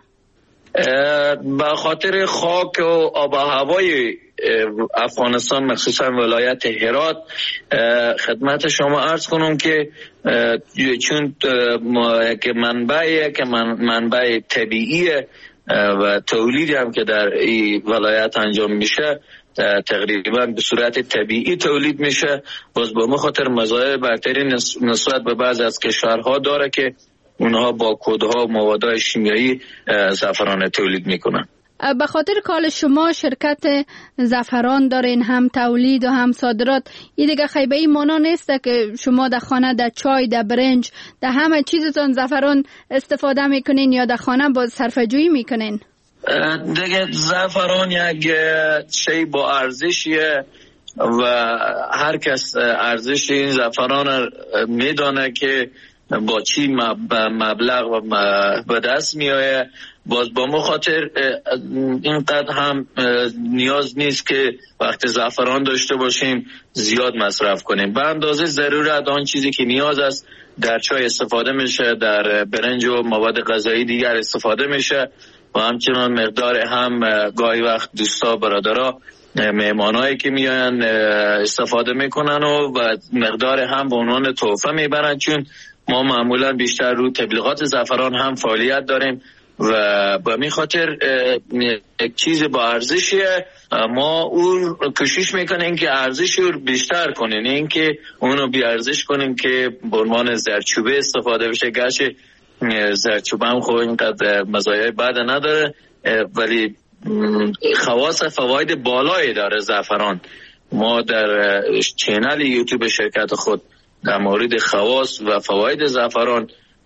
به خاطر خاک و آب و هوای افغانستان مخصوصا ولایت هرات خدمت شما عرض کنم که چون که منبعی که منبع طبیعیه و تولیدی هم که در این ولایت انجام میشه تقریبا به صورت طبیعی تولید میشه، باز با مخاطر مزایای برتری نسبت به بعض از کشورها داره که اونها با کودها و موادهای شیمیایی زعفران تولید میکنن. به خاطر کال شما شرکت زعفران دارین، هم تولید و هم صادرات، این دیگه خیبه ای مانا نیسته که شما در خانه در چای در برنج در همه چیزتان زعفران استفاده میکنین یا در خانه با صرفه‌جویی میکنین؟ دیگه زعفران یک شی با ارزشیه و هر کس ارزش این زعفران میدانه که با چی مبلغ و به دست میآید. باز با مخاطر اینقدر هم نیاز نیست که وقت زعفران داشته باشیم زیاد مصرف کنیم، به اندازه ضرورت آن چیزی که نیاز است در چای استفاده میشه، در برنج و مواد غذایی دیگر استفاده میشه و همچنان مقدار هم گاهی وقت دوستا برادرها مهمانایی که میان استفاده میکنن و مقدار هم به عنوان تحفه میبرن، چون ما معمولا بیشتر رو تبلیغات زعفران هم فعالیت داریم و به می خاطر یک چیز با ارزشیه. ما اون کوشش میکنیم که ارزش رو بیشتر کنیم، این که اونو بی ارزش کنیم که به عنوان زردچوبه استفاده بشه. گرچه زردچوبه هم خوب اینقدر مزایای بد نداره ولی خواص فواید بالایی داره زعفران. ما در چینل یوتیوب شرکت خود در مورد خواص و فواید زعفران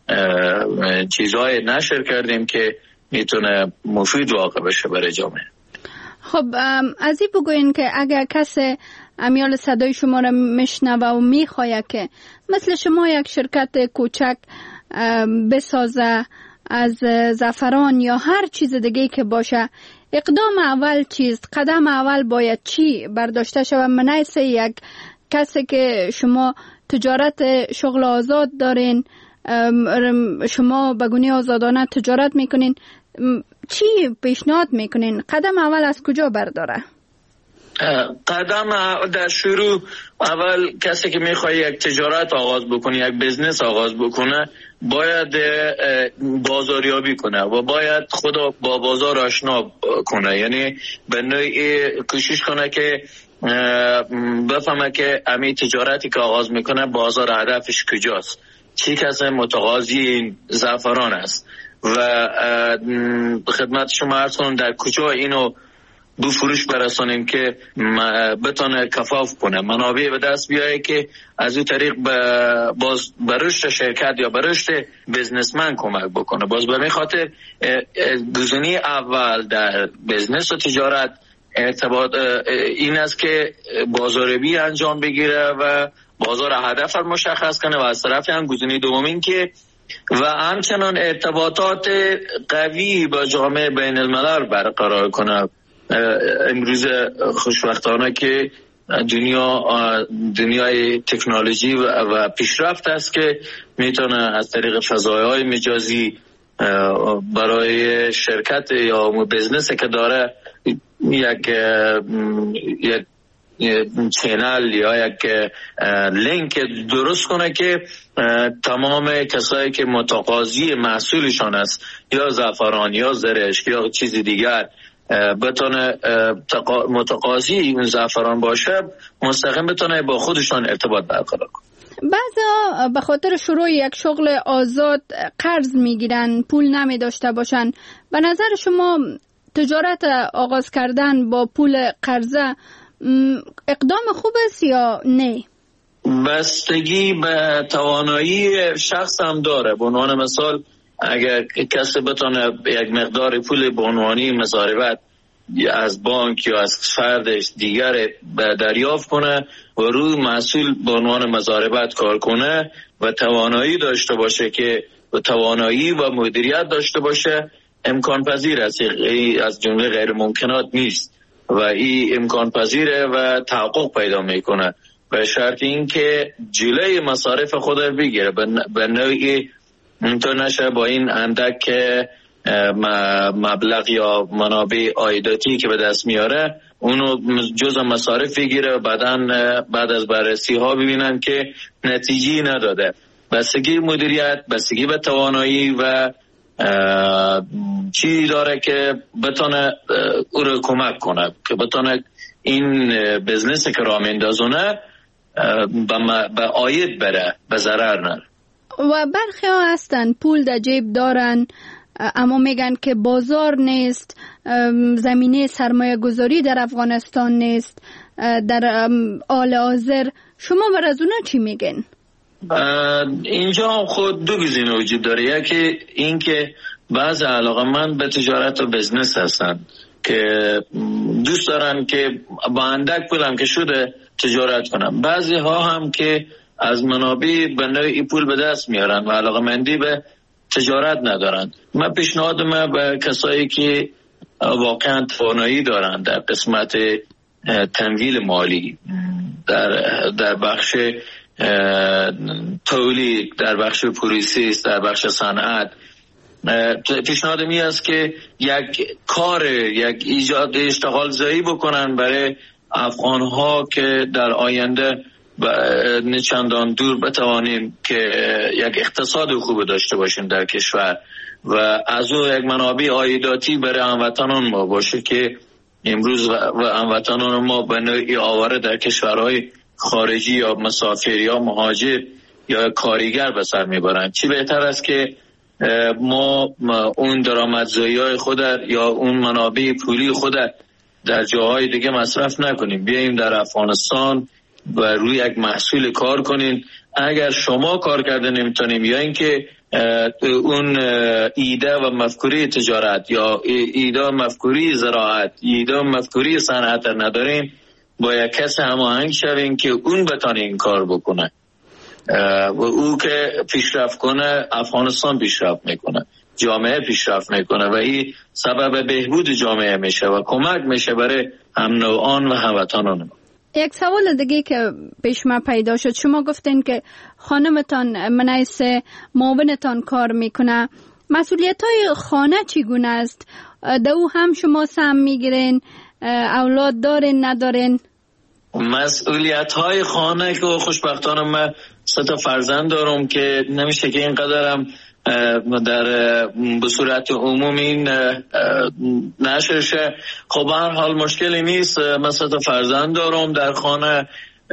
چیزهای نشر کردیم که میتونه مفید واقع بشه برای جامعه. خب از این بگوین که اگر کسی امیال صدای شما را میشنوه و میخواه که مثل شما یک شرکت کوچک بسازه از زعفران یا هر چیز دیگه که باشه، اقدام اول چیست؟ قدم اول باید چی برداشته شود؟ منیسه یک کسی که شما تجارت شغل آزاد دارین، شما بگونی آزادانه تجارت میکنین، چی پیشنهاد میکنین؟ قدم اول از کجا برداره؟ قدم در شروع اول کسی که میخواد یک تجارت آغاز بکنه، یک بزنس آغاز بکنه، باید بازاریابی کنه و باید خود با بازار آشنا کنه، یعنی به نوعی کوشش کنه که بفهمه که امی تجارتی که آغاز میکنه بازار هدفش کجاست، چی کسی متقاضی این زعفران است و خدمت شما عرض کنم در کجا اینو دو فروش برسانیم که بتونه کفاف کنه، منابع به دست بیایه که از این طریق باز برشت شرکت یا برشت بزنسمن کمک بکنه. باز به خاطر گزینه اول در بزنس و تجارت ارتباط این است که بازاریابی انجام بگیره و بازار هدف رو مشخص کنه و از طرف هم گزینه دومین که و همچنان ارتباطات قوی با جامعه بین الملل برقرار کنه. امروز خوشبختانه که دنیا دنیای تکنولوژی و پیشرفت است که میتونه از طریق فضایهای مجازی برای شرکت یا بزنسی که داره یک یک چینل یا یک لینک درست کنه که تمام کسایی که متقاضی محصولشان است یا زعفران یا زرشک یا چیزی دیگر بتونه متقاضی این زعفران باشه، مستقیم بتونه با خودشان ارتباط برقرار کنه. بعضا به خاطر شروع یک شغل آزاد قرض میگیرن، پول نمی داشته باشن. به نظر شما تجارت آغاز کردن با پول قرضه اقدام خوب است یا نه؟ بستگی به توانایی شخص هم داره. به عنوان مثال اگر کسی بتونه یک مقدار پول به عنوانی مضاربت از بانک یا از فردش دیگر دریافت کنه و روی محصول به عنوان مضاربت کار کنه و توانایی داشته باشه که و توانایی و مدیریت داشته باشه، امکان پذیر است. از جمله غیر ممکنات نیست و این امکان پذیره و تحقق پیدا میکنه به شرط این که جلوی مصارف خود رو بگیره، به نوعی اینطور نشه با این اندک مبلغ یا منابع عایداتی که به دست میاره اونو جزء مصارف بگیره و بعداً بعد از بررسی ها ببینن که نتیجه نداده. بستگی مدیریت، بستگی به توانایی و چی داره که بتونه او رو کمک کنه که بتونه این بزنس که راه میندازونه به عاید بره، به ضرر نره. و برخی ها هستن پول در جیب دارن اما میگن که بازار نیست، زمینه سرمایه گذاری در افغانستان نیست در حال حاضر. شما بر از اونا چی میگن؟ اینجا خود دو گزینه وجود داره. یکی این که بعض علاقه‌مند به تجارت و بزنس هستن که دوست دارن که با اندک پولم که شده تجارت کنن. بعضی ها هم که از منابع به نوعی پول به دست میارن و علاقه‌مندی به تجارت ندارن. من پیشنهادم به کسایی که واقعا توانایی دارن در قسمت تمویل مالی، در در بخش تولید، در بخش پروسس، در بخش صنعت، پیشنهادم این است که یک کار، یک ایجاد اشتغال زایی بکنن برای افغان‌ها که در آینده نه چندان دور بتوانیم که یک اقتصاد خوب داشته باشیم در کشور و از او یک منابع عایداتی برای هموطنان ما باشه که امروز و هموطنان ما به نوعی آواره در کشورهای خارجی یا مسافر یا مهاجر یا کارگر به سر میبرند. چی بهتر است که ما اون درآمدزایی‌های خود یا اون منابع پولی خود در جاهای دیگه مصرف نکنیم، بیاییم در افغانستان و روی یک محصول کار کنین. اگر شما کار کرده نمیتونیم یا اینکه اون ایده و مفکوری تجارت یا ایده و مفکوری زراعت، ایده و مفکوری صنعت نداریم، با یک کس هماهنگ شویم که اون بتونه این کار بکنه و او که پیشرفت کنه افغانستان پیشرفت میکنه، جامعه پیشرفت میکنه و این سبب بهبود جامعه میشه و کمک میشه برای هم نوعان و هموطنان. یک سوال دیگه که پیش ما پیدا شد، شما گفتین که خانمتان منیس معاونتان کار میکنه، مسئولیت های خانه چگونه است؟ دو هم شما سهم میگیرین؟ اولاد دارین ندارین؟ مسئولیت های خانه که خوشبختانه من سه تا فرزند دارم که نمیشه که این قدرم در به صورت عمومی نشر شه. خب هر حال مشکلی نیست. من سه تا فرزند دارم در خانه،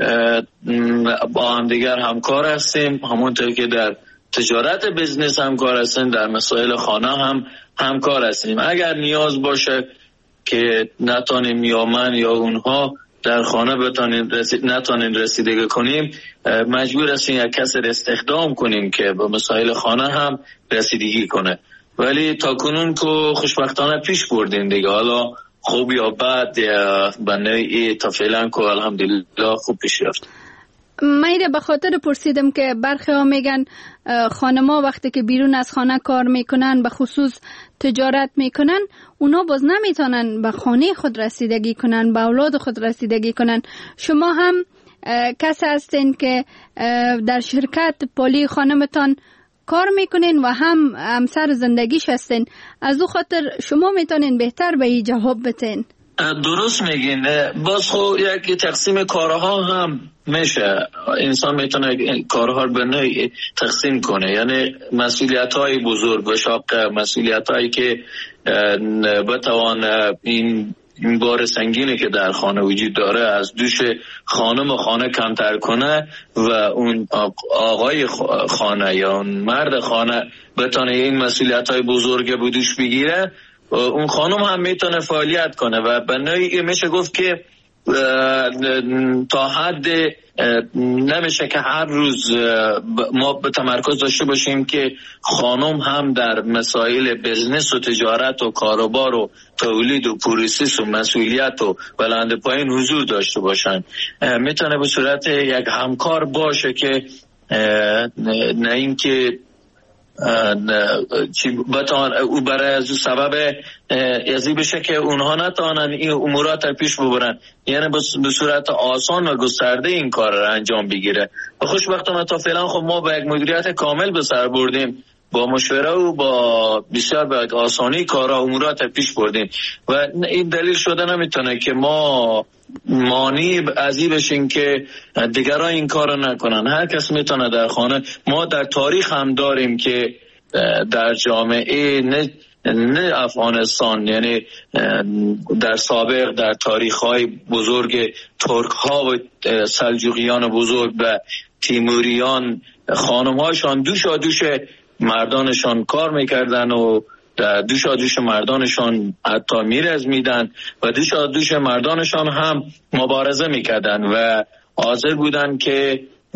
با هم دیگر همکار هستیم، همونطور که در تجارت بزنس همکار هستیم، در مسائل خانه هم همکار هستیم. اگر نیاز باشه که نتانیم یا من یا اونها در خانه بتانیم رسید نتانیم رسیدگی کنیم، مجبور هستیم یک کس استخدام کنیم که به مسائل خانه هم رسیدگی کنه. ولی تا کنون که خوشبختانه پیش بردیم دیگه، حالا خوب یا بد به نوعی تا فعلا که الحمدلله خوب پیش رفت. من به خاطر پرسیدم که برخی ها میگن خانما وقتی که بیرون از خانه کار میکنن، به خصوص تجارت میکنن، اونا باز نمیتونن به خانه خود رسیدگی کنن، به اولاد خود رسیدگی کنن. شما هم کسی هستین که در شرکت پالی خانمتان کار میکنین و هم همسر زندگیش هستین، از او خاطر شما میتونین بهتر به این جواب بتین. درست میگین. باز خب یک تقسیم کارها هم میشه، انسان میتونه کارها رو به نوعی تقسیم کنه، یعنی مسئولیت های بزرگ و شاق، مسئولیت هایی که بتوان این این بار سنگینی که در خانه وجود داره از دوش خانم و خانه کمتر کنه و اون آقای خانه یا اون مرد خانه بتونه این مسئولیت های بزرگ به دوش بگیره، اون خانم هم میتونه فعالیت کنه و به نوعی میشه گفت که تا حد نمیشه که هر روز ما به تمرکز داشته باشیم که خانم هم در مسائل بزنس و تجارت و کاروبار و تولید و پروسس و مسئولیت و بلند پایین حضور داشته باشن. میتونه به صورت یک همکار باشه که نه این که چی بتان او برای از سبب ازی بشه که اونها نتوانن این امورات پیش ببرن، یعنی به صورت آسان و گسترده این کار را انجام بگیره. و خوشبختانه تا فعلا خب ما با یک مدیریت کامل به سر بردیم، با مشوره و با بسیار به آسانی کارا امورات پیش بردیم و این دلیل شده نمیتونه که ما مانی از این بشین که دیگران این کار نکنن. هر کس میتونه در خانه. ما در تاریخ هم داریم که در جامعه نه نه افغانستان، یعنی در سابق در تاریخ‌های بزرگ ترک‌ها و سلجوقیان بزرگ و تیموریان خانم‌هاشان دوشا دوش مردانشان کار میکردن و دوشا دوش مردانشان حتی میرز میدن و دوشا دوش مردانشان هم مبارزه میکردن و حاضر بودن که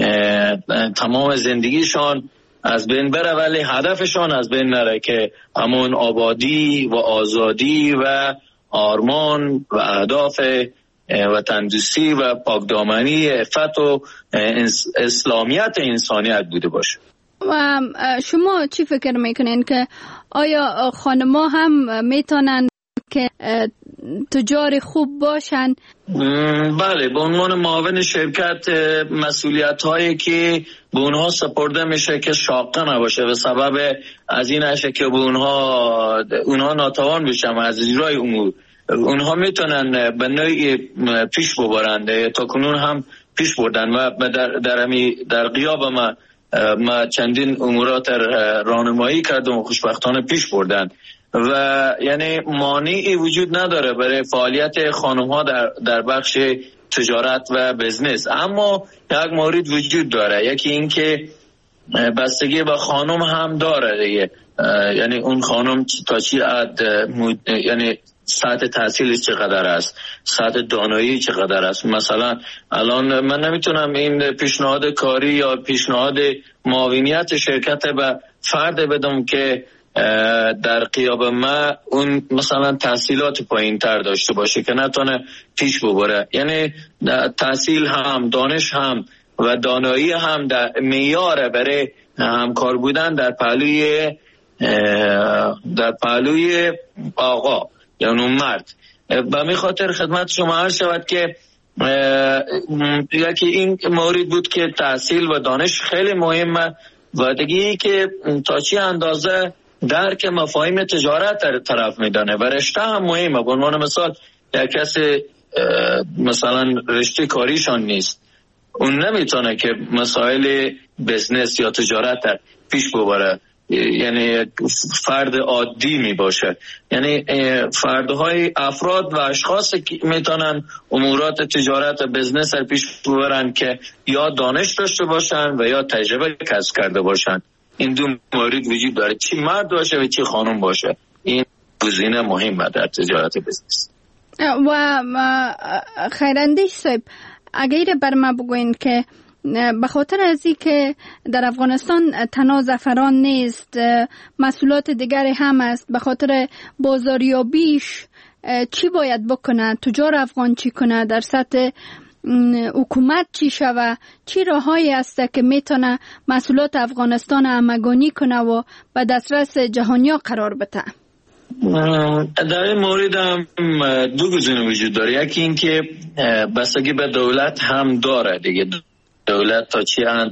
تمام زندگیشان از بین بره ولی هدفشان از بین نره، که همون آبادی و آزادی و آرمان و اهداف و تندرستی و پاکدامنی عفت و اسلامیت انسانیت بوده باشه. و شما چی فکر میکنین که آیا خانم‌ها هم میتونن که تجار خوب باشن؟ بله، به عنوان معاون شرکت مسئولیت هایی که به اونها سپرده میشه که شاقه نباشه و سبب از این هشه که به اونها اونها ناتوان بشن از اجرای امور، اونها میتونن به نوعی پیش ببرند. تا کنون هم پیش بردن و در در, در غیاب ما ما چندین امورات راهنمایی کردم و خوشبختانه پیش بردن و یعنی مانعی وجود نداره برای فعالیت خانم ها در در بخش تجارت و بزنس. اما یک مورد وجود داره، یکی این که بستگی به خانم هم داره دیگه، یعنی اون خانم تا چی عد یعنی سطح تحصیلش چقدر است، سطح دانایی چقدر است. مثلا الان من نمیتونم این پیشنهاد کاری یا پیشنهاد معاونیت شرکت به فرد بدم که در قیاب ما اون مثلا تحصیلات پایین تر داشته باشه که نتونه پیش ببره. یعنی تحصیل هم دانش هم و دانایی هم در معیار برای همکار بودن در پهلوی در پهلوی آقا یعنی مرد. به می خاطر خدمت شما عرض شود که یکی این مورد بود که تحصیل و دانش خیلی مهمه و دیگه که تا چی اندازه درک مفاهیم تجارت طرف میدانه و رشته هم مهمه. به عنوان مثال یک کسی مثلا رشته کاریشان نیست، اون نمیتونه که مسائل بزنس یا تجارت پیش ببره، یعنی فرد عادی می باشه. یعنی فردهای افراد و اشخاص که میتونن امورات تجارت و بزنس رو پیش ببرن که یا دانش داشته باشن و یا تجربه کسب کرده باشن. این دو مورد وجود داره، چی مرد باشه و چی خانم باشه. این گزینه مهمه در تجارت بزنس. و خیراندیش صاحب اگر بر ما بگوین که به خاطر از این که در افغانستان تنها زعفران نیست، محصولات دیگری هم است، به خاطر بازاریابیش چی باید بکنه؟ تجار افغان چی کنه؟ در سطح حکومت چی شوه؟ چی راههایی است که میتونه محصولات افغانستان همگانی کنه و به دسترس جهانیا قرار بده؟ در این مورد هم دو گزینه وجود داره. یکی این که بستگی به دولت هم داره دیگه، دولت تا چی اند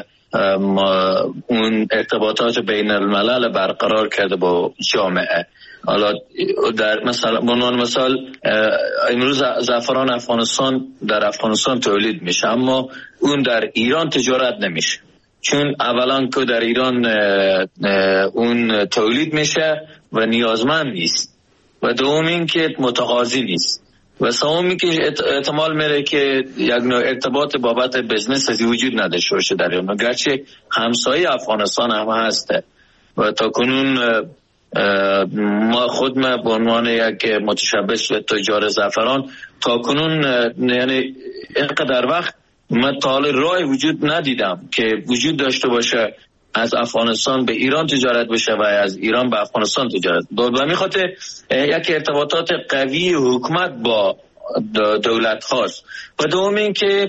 اون ارتباطات بین الملل برقرار کرده با جامعه. حالا در مثلا بنابراین مثال امروز زعفران افغانستان در افغانستان تولید میشه اما اون در ایران تجارت نمیشه، چون اولا که در ایران اون تولید میشه و نیازمند نیست و دوم این که متقاضی نیست و سومی که احتمال میره که یک نوع ارتباط بابت بزنس از وجود نداشته باشه در ایران، گرچه همسایه افغانستان هم هسته و تا کنون ما خود ما به عنوان یک متشبث به تجار زعفران تا کنون یعنی اینقدر وقت من تا حال راه وجود ندیدم که وجود داشته باشه از افغانستان به ایران تجارت بشه و از ایران به افغانستان تجارت. به می خاطر یک ارتباطات قوی حکومت با دولت خاص و دوم این که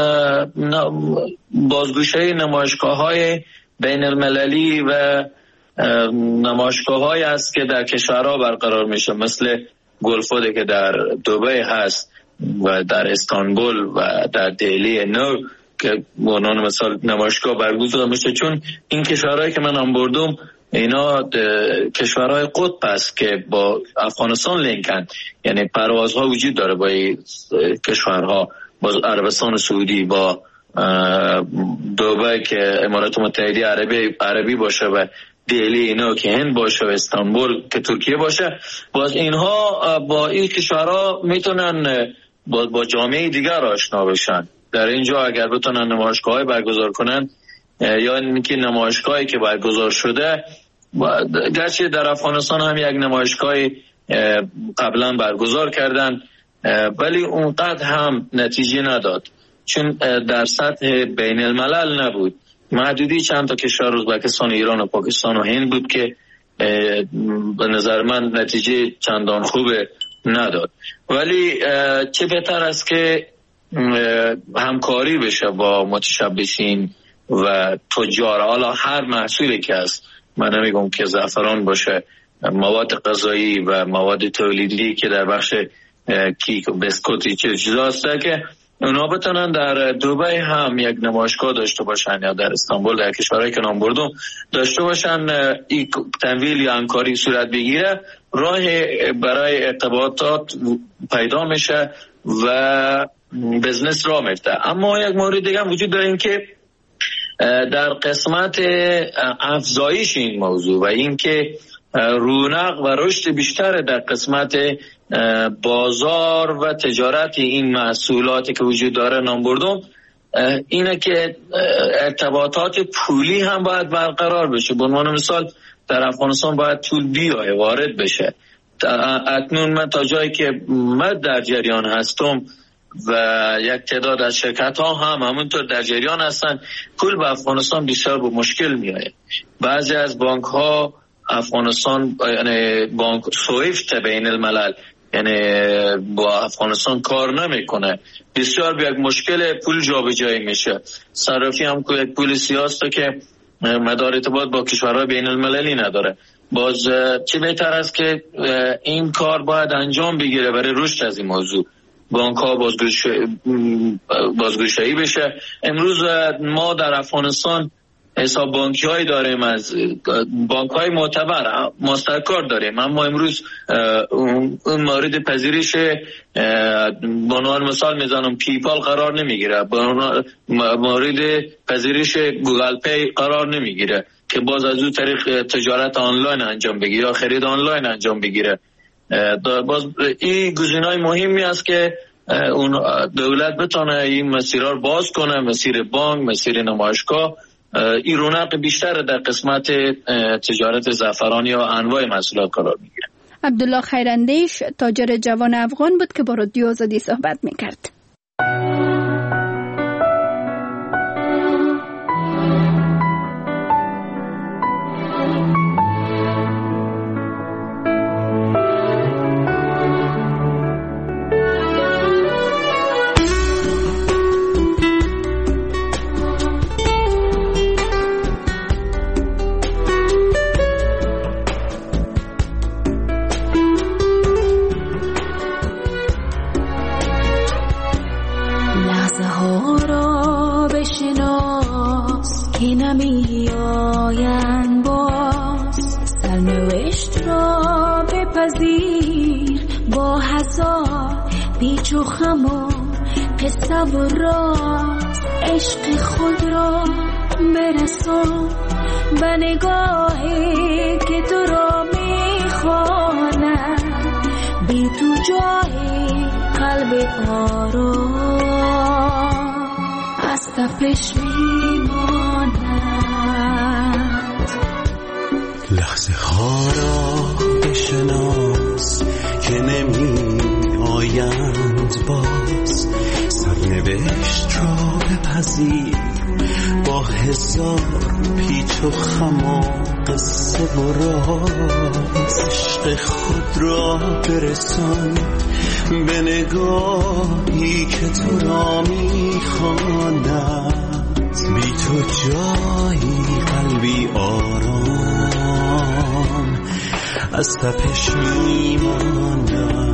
بازگوشه نمایشگاه های بین المللی و نمایشگاه های است که در کشورها برقرار میشه، مثل گلفود که در دبی هست و در استانبول و در دهلی نو که به عنوان مثال نمایشگاه برگزار میشه، چون این کشورهایی که من هم بردم اینا کشورهای قطب است که با افغانستان لینکن، یعنی پروازها وجود داره با کشورها، با عربستان سعودی، با دبی که امارات متحده عربی عربی باشه و دهلی اینا که هند باشه و استانبول که ترکیه باشه. باز اینها با این کشورها میتونن با, با جامعه دیگر آشنا بشن. در اینجا اگر بتونن نمایشگاه‌های برگزار کنن یا اینکه نمایشگاهی که برگزار شده، گرچه در افغانستان هم یک نمایشگاهی قبلا برگزار کردن ولی اونقدر هم نتیجه نداد، چون در سطح بین الملل نبود، محدودی چند تا کشور ازبکستان، ایران و پاکستان و هند بود که به نظر من نتیجه چندان خوب نداد. ولی چه بهتر است که همکاری بشه با متشبثین و تجار، حالا هر محصولی که هست، من نمیگم که زعفران باشه، مواد غذایی و مواد تولیدی که در بخش کیک و بسکوتی چه چیزا هست که اونا بتونن در دبی هم یک نمایشگاه داشته باشن یا در استانبول، در کشورهایی که نام بردم داشته باشن، این تمویل یا همکاری صورت بگیره، راه برای ارتباطات پیدا میشه و بزنس را میفته. اما یک مورد دیگه وجود داره، این که در قسمت افزایش این موضوع و این که رونق و رشد بیشتر در قسمت بازار و تجارت این محصولاتی که وجود داره نام بردم، اینه که ارتباطات پولی هم باید برقرار بشه. به عنوان مثال در افغانستان باید پول بیایه، وارد بشه. اکنون من تا جایی که من در جریان هستم و یک تعداد از شرکت ها هم همونطور در جریان هستن، پول به افغانستان بسیار به مشکل میایه. بعضی از بانک ها افغانستان، یعنی بانک سویفت بین الملل، یعنی با افغانستان کار نمیکنه، بسیار به یک مشکل پول جابجایی میشه. صرافی هم که یک پول سیاسته که مدار ارتباط با کشورهای بین المللی نداره. باز چه بهتر است که این کار باید انجام بگیره برای رشد از این موضوع، بانک ها بازگشایی بشه. امروز ما در افغانستان حساب بانکی هایی داریم، از بانک های معتبر، ماسترکارد داریم، اما امروز اون مورد پذیرش بنابراین مثال میزنم پیپال قرار نمیگیره، مورد پذیرش گوگل پی قرار نمیگیره که باز از اون طریق تجارت آنلاین انجام بگیره یا خرید آنلاین انجام بگیره. باز این گزینه‌های مهمی است که اون دولت بتونه این مسیرها رو باز کنه، مسیر بانک، مسیر نمایشگاه، این رونق بیشتر در قسمت تجارت زعفران یا انواع محصولات قرار میگیره. عبدالله خیراندیش تاجر جوان افغان بود که با رادیو آزادی صحبت میکرد. پیچ و خمون قصه و راز عشق خود را برسان به نگاهی که تو را میخواند، بی تو جای قلب آرام از تپش میماند. لحظه ها را با هزار پیچ و خم و قصه و راز عشق خود را برسان به نگاهی که تو را میخواند، بی تو جایی قلبی آرام از تپش میماند.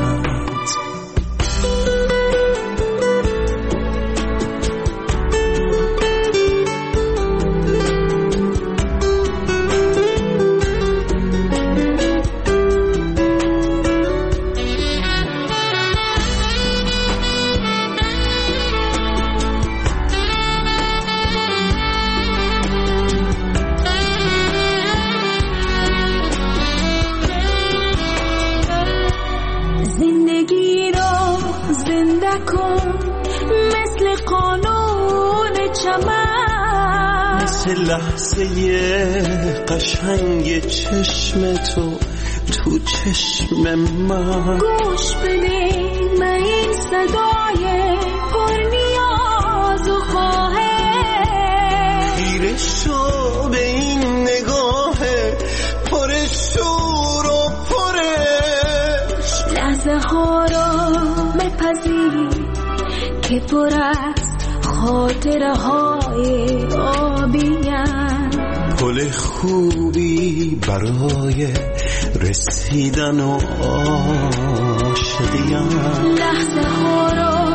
لحظه قشنگ چشم تو تو چشم من، گوش بده من این صدای پر نیاز و خواهش، خیره شو به این نگاه پر شور و پرش، لحظه ها را بپذیر که پر است خاطره های آبیم، پل خوبی برای رسیدن و عاشقیم، لحظه ها را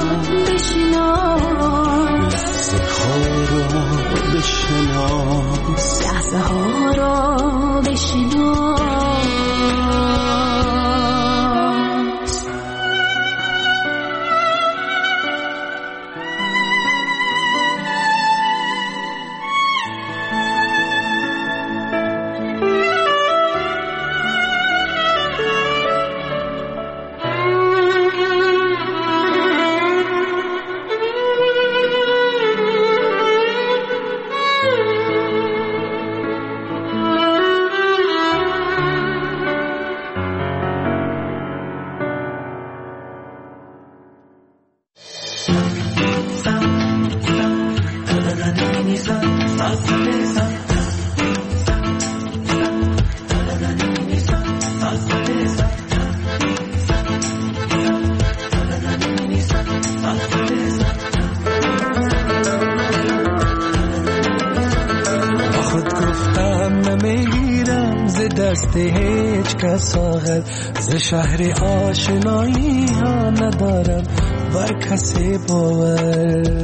بشناس، لحظه ها را بشناس، لحظه ها را بشناس. ز شهر آشنایی ها ندارم بر کسی باور،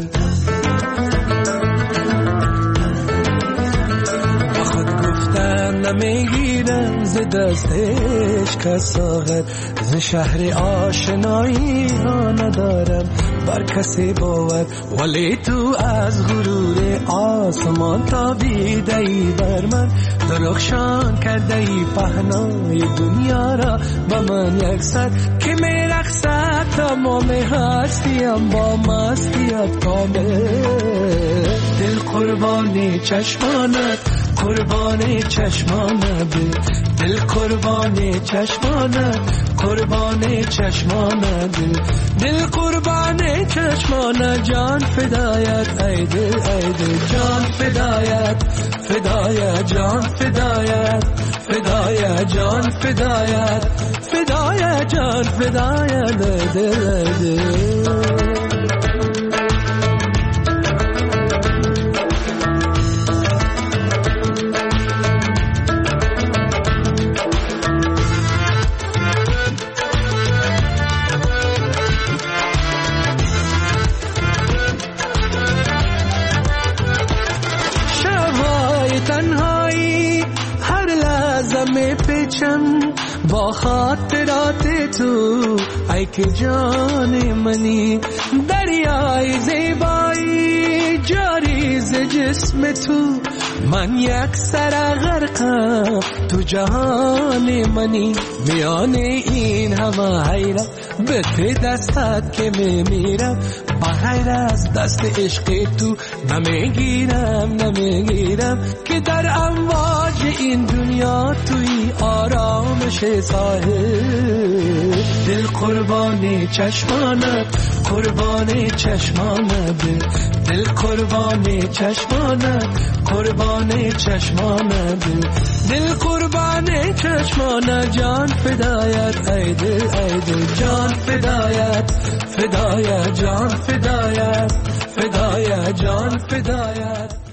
با خود گفتن نمیگیرم ز دستش کساغر، ز شهر آشنایی ها ندارم بر کسی باور، ولی تو از غرور آسمان تابیده ای بر من، درخشان کرده ای پهنای دنیا را با من یک سر، که می رقصد تمام هستیم با مستیت کامل، دل قربانی چشمانت قربانی چشمانت، دل قربانی چشمانت قربانی چشمانت، دل قربانی چشمانت، جان فدایت ای دل ای دل، جان فدایت فدایت جان فدایت فدایت جان فدایت فدایت جان فدایت دل دل. با خاطرات تو ای که جان منی، دریای زیبایی جاری ز جسم تو، من یک سر غرقم تو جهان منی، میان این همه حیرت به ته دستت که میمیرم، بغیر از دست عشق تو نمیگیرم نمیگیرم، که در امواج این دنیا توی آرامش ساحل، دل قربانی چشمانت قربانی چشمانت، دل قربان چشمانت قربان چشمانت دل دل قربان چشمانت جان فدایت ای دل ای دل جان فدایت فدایت جان فدایت فدایت جان فدایت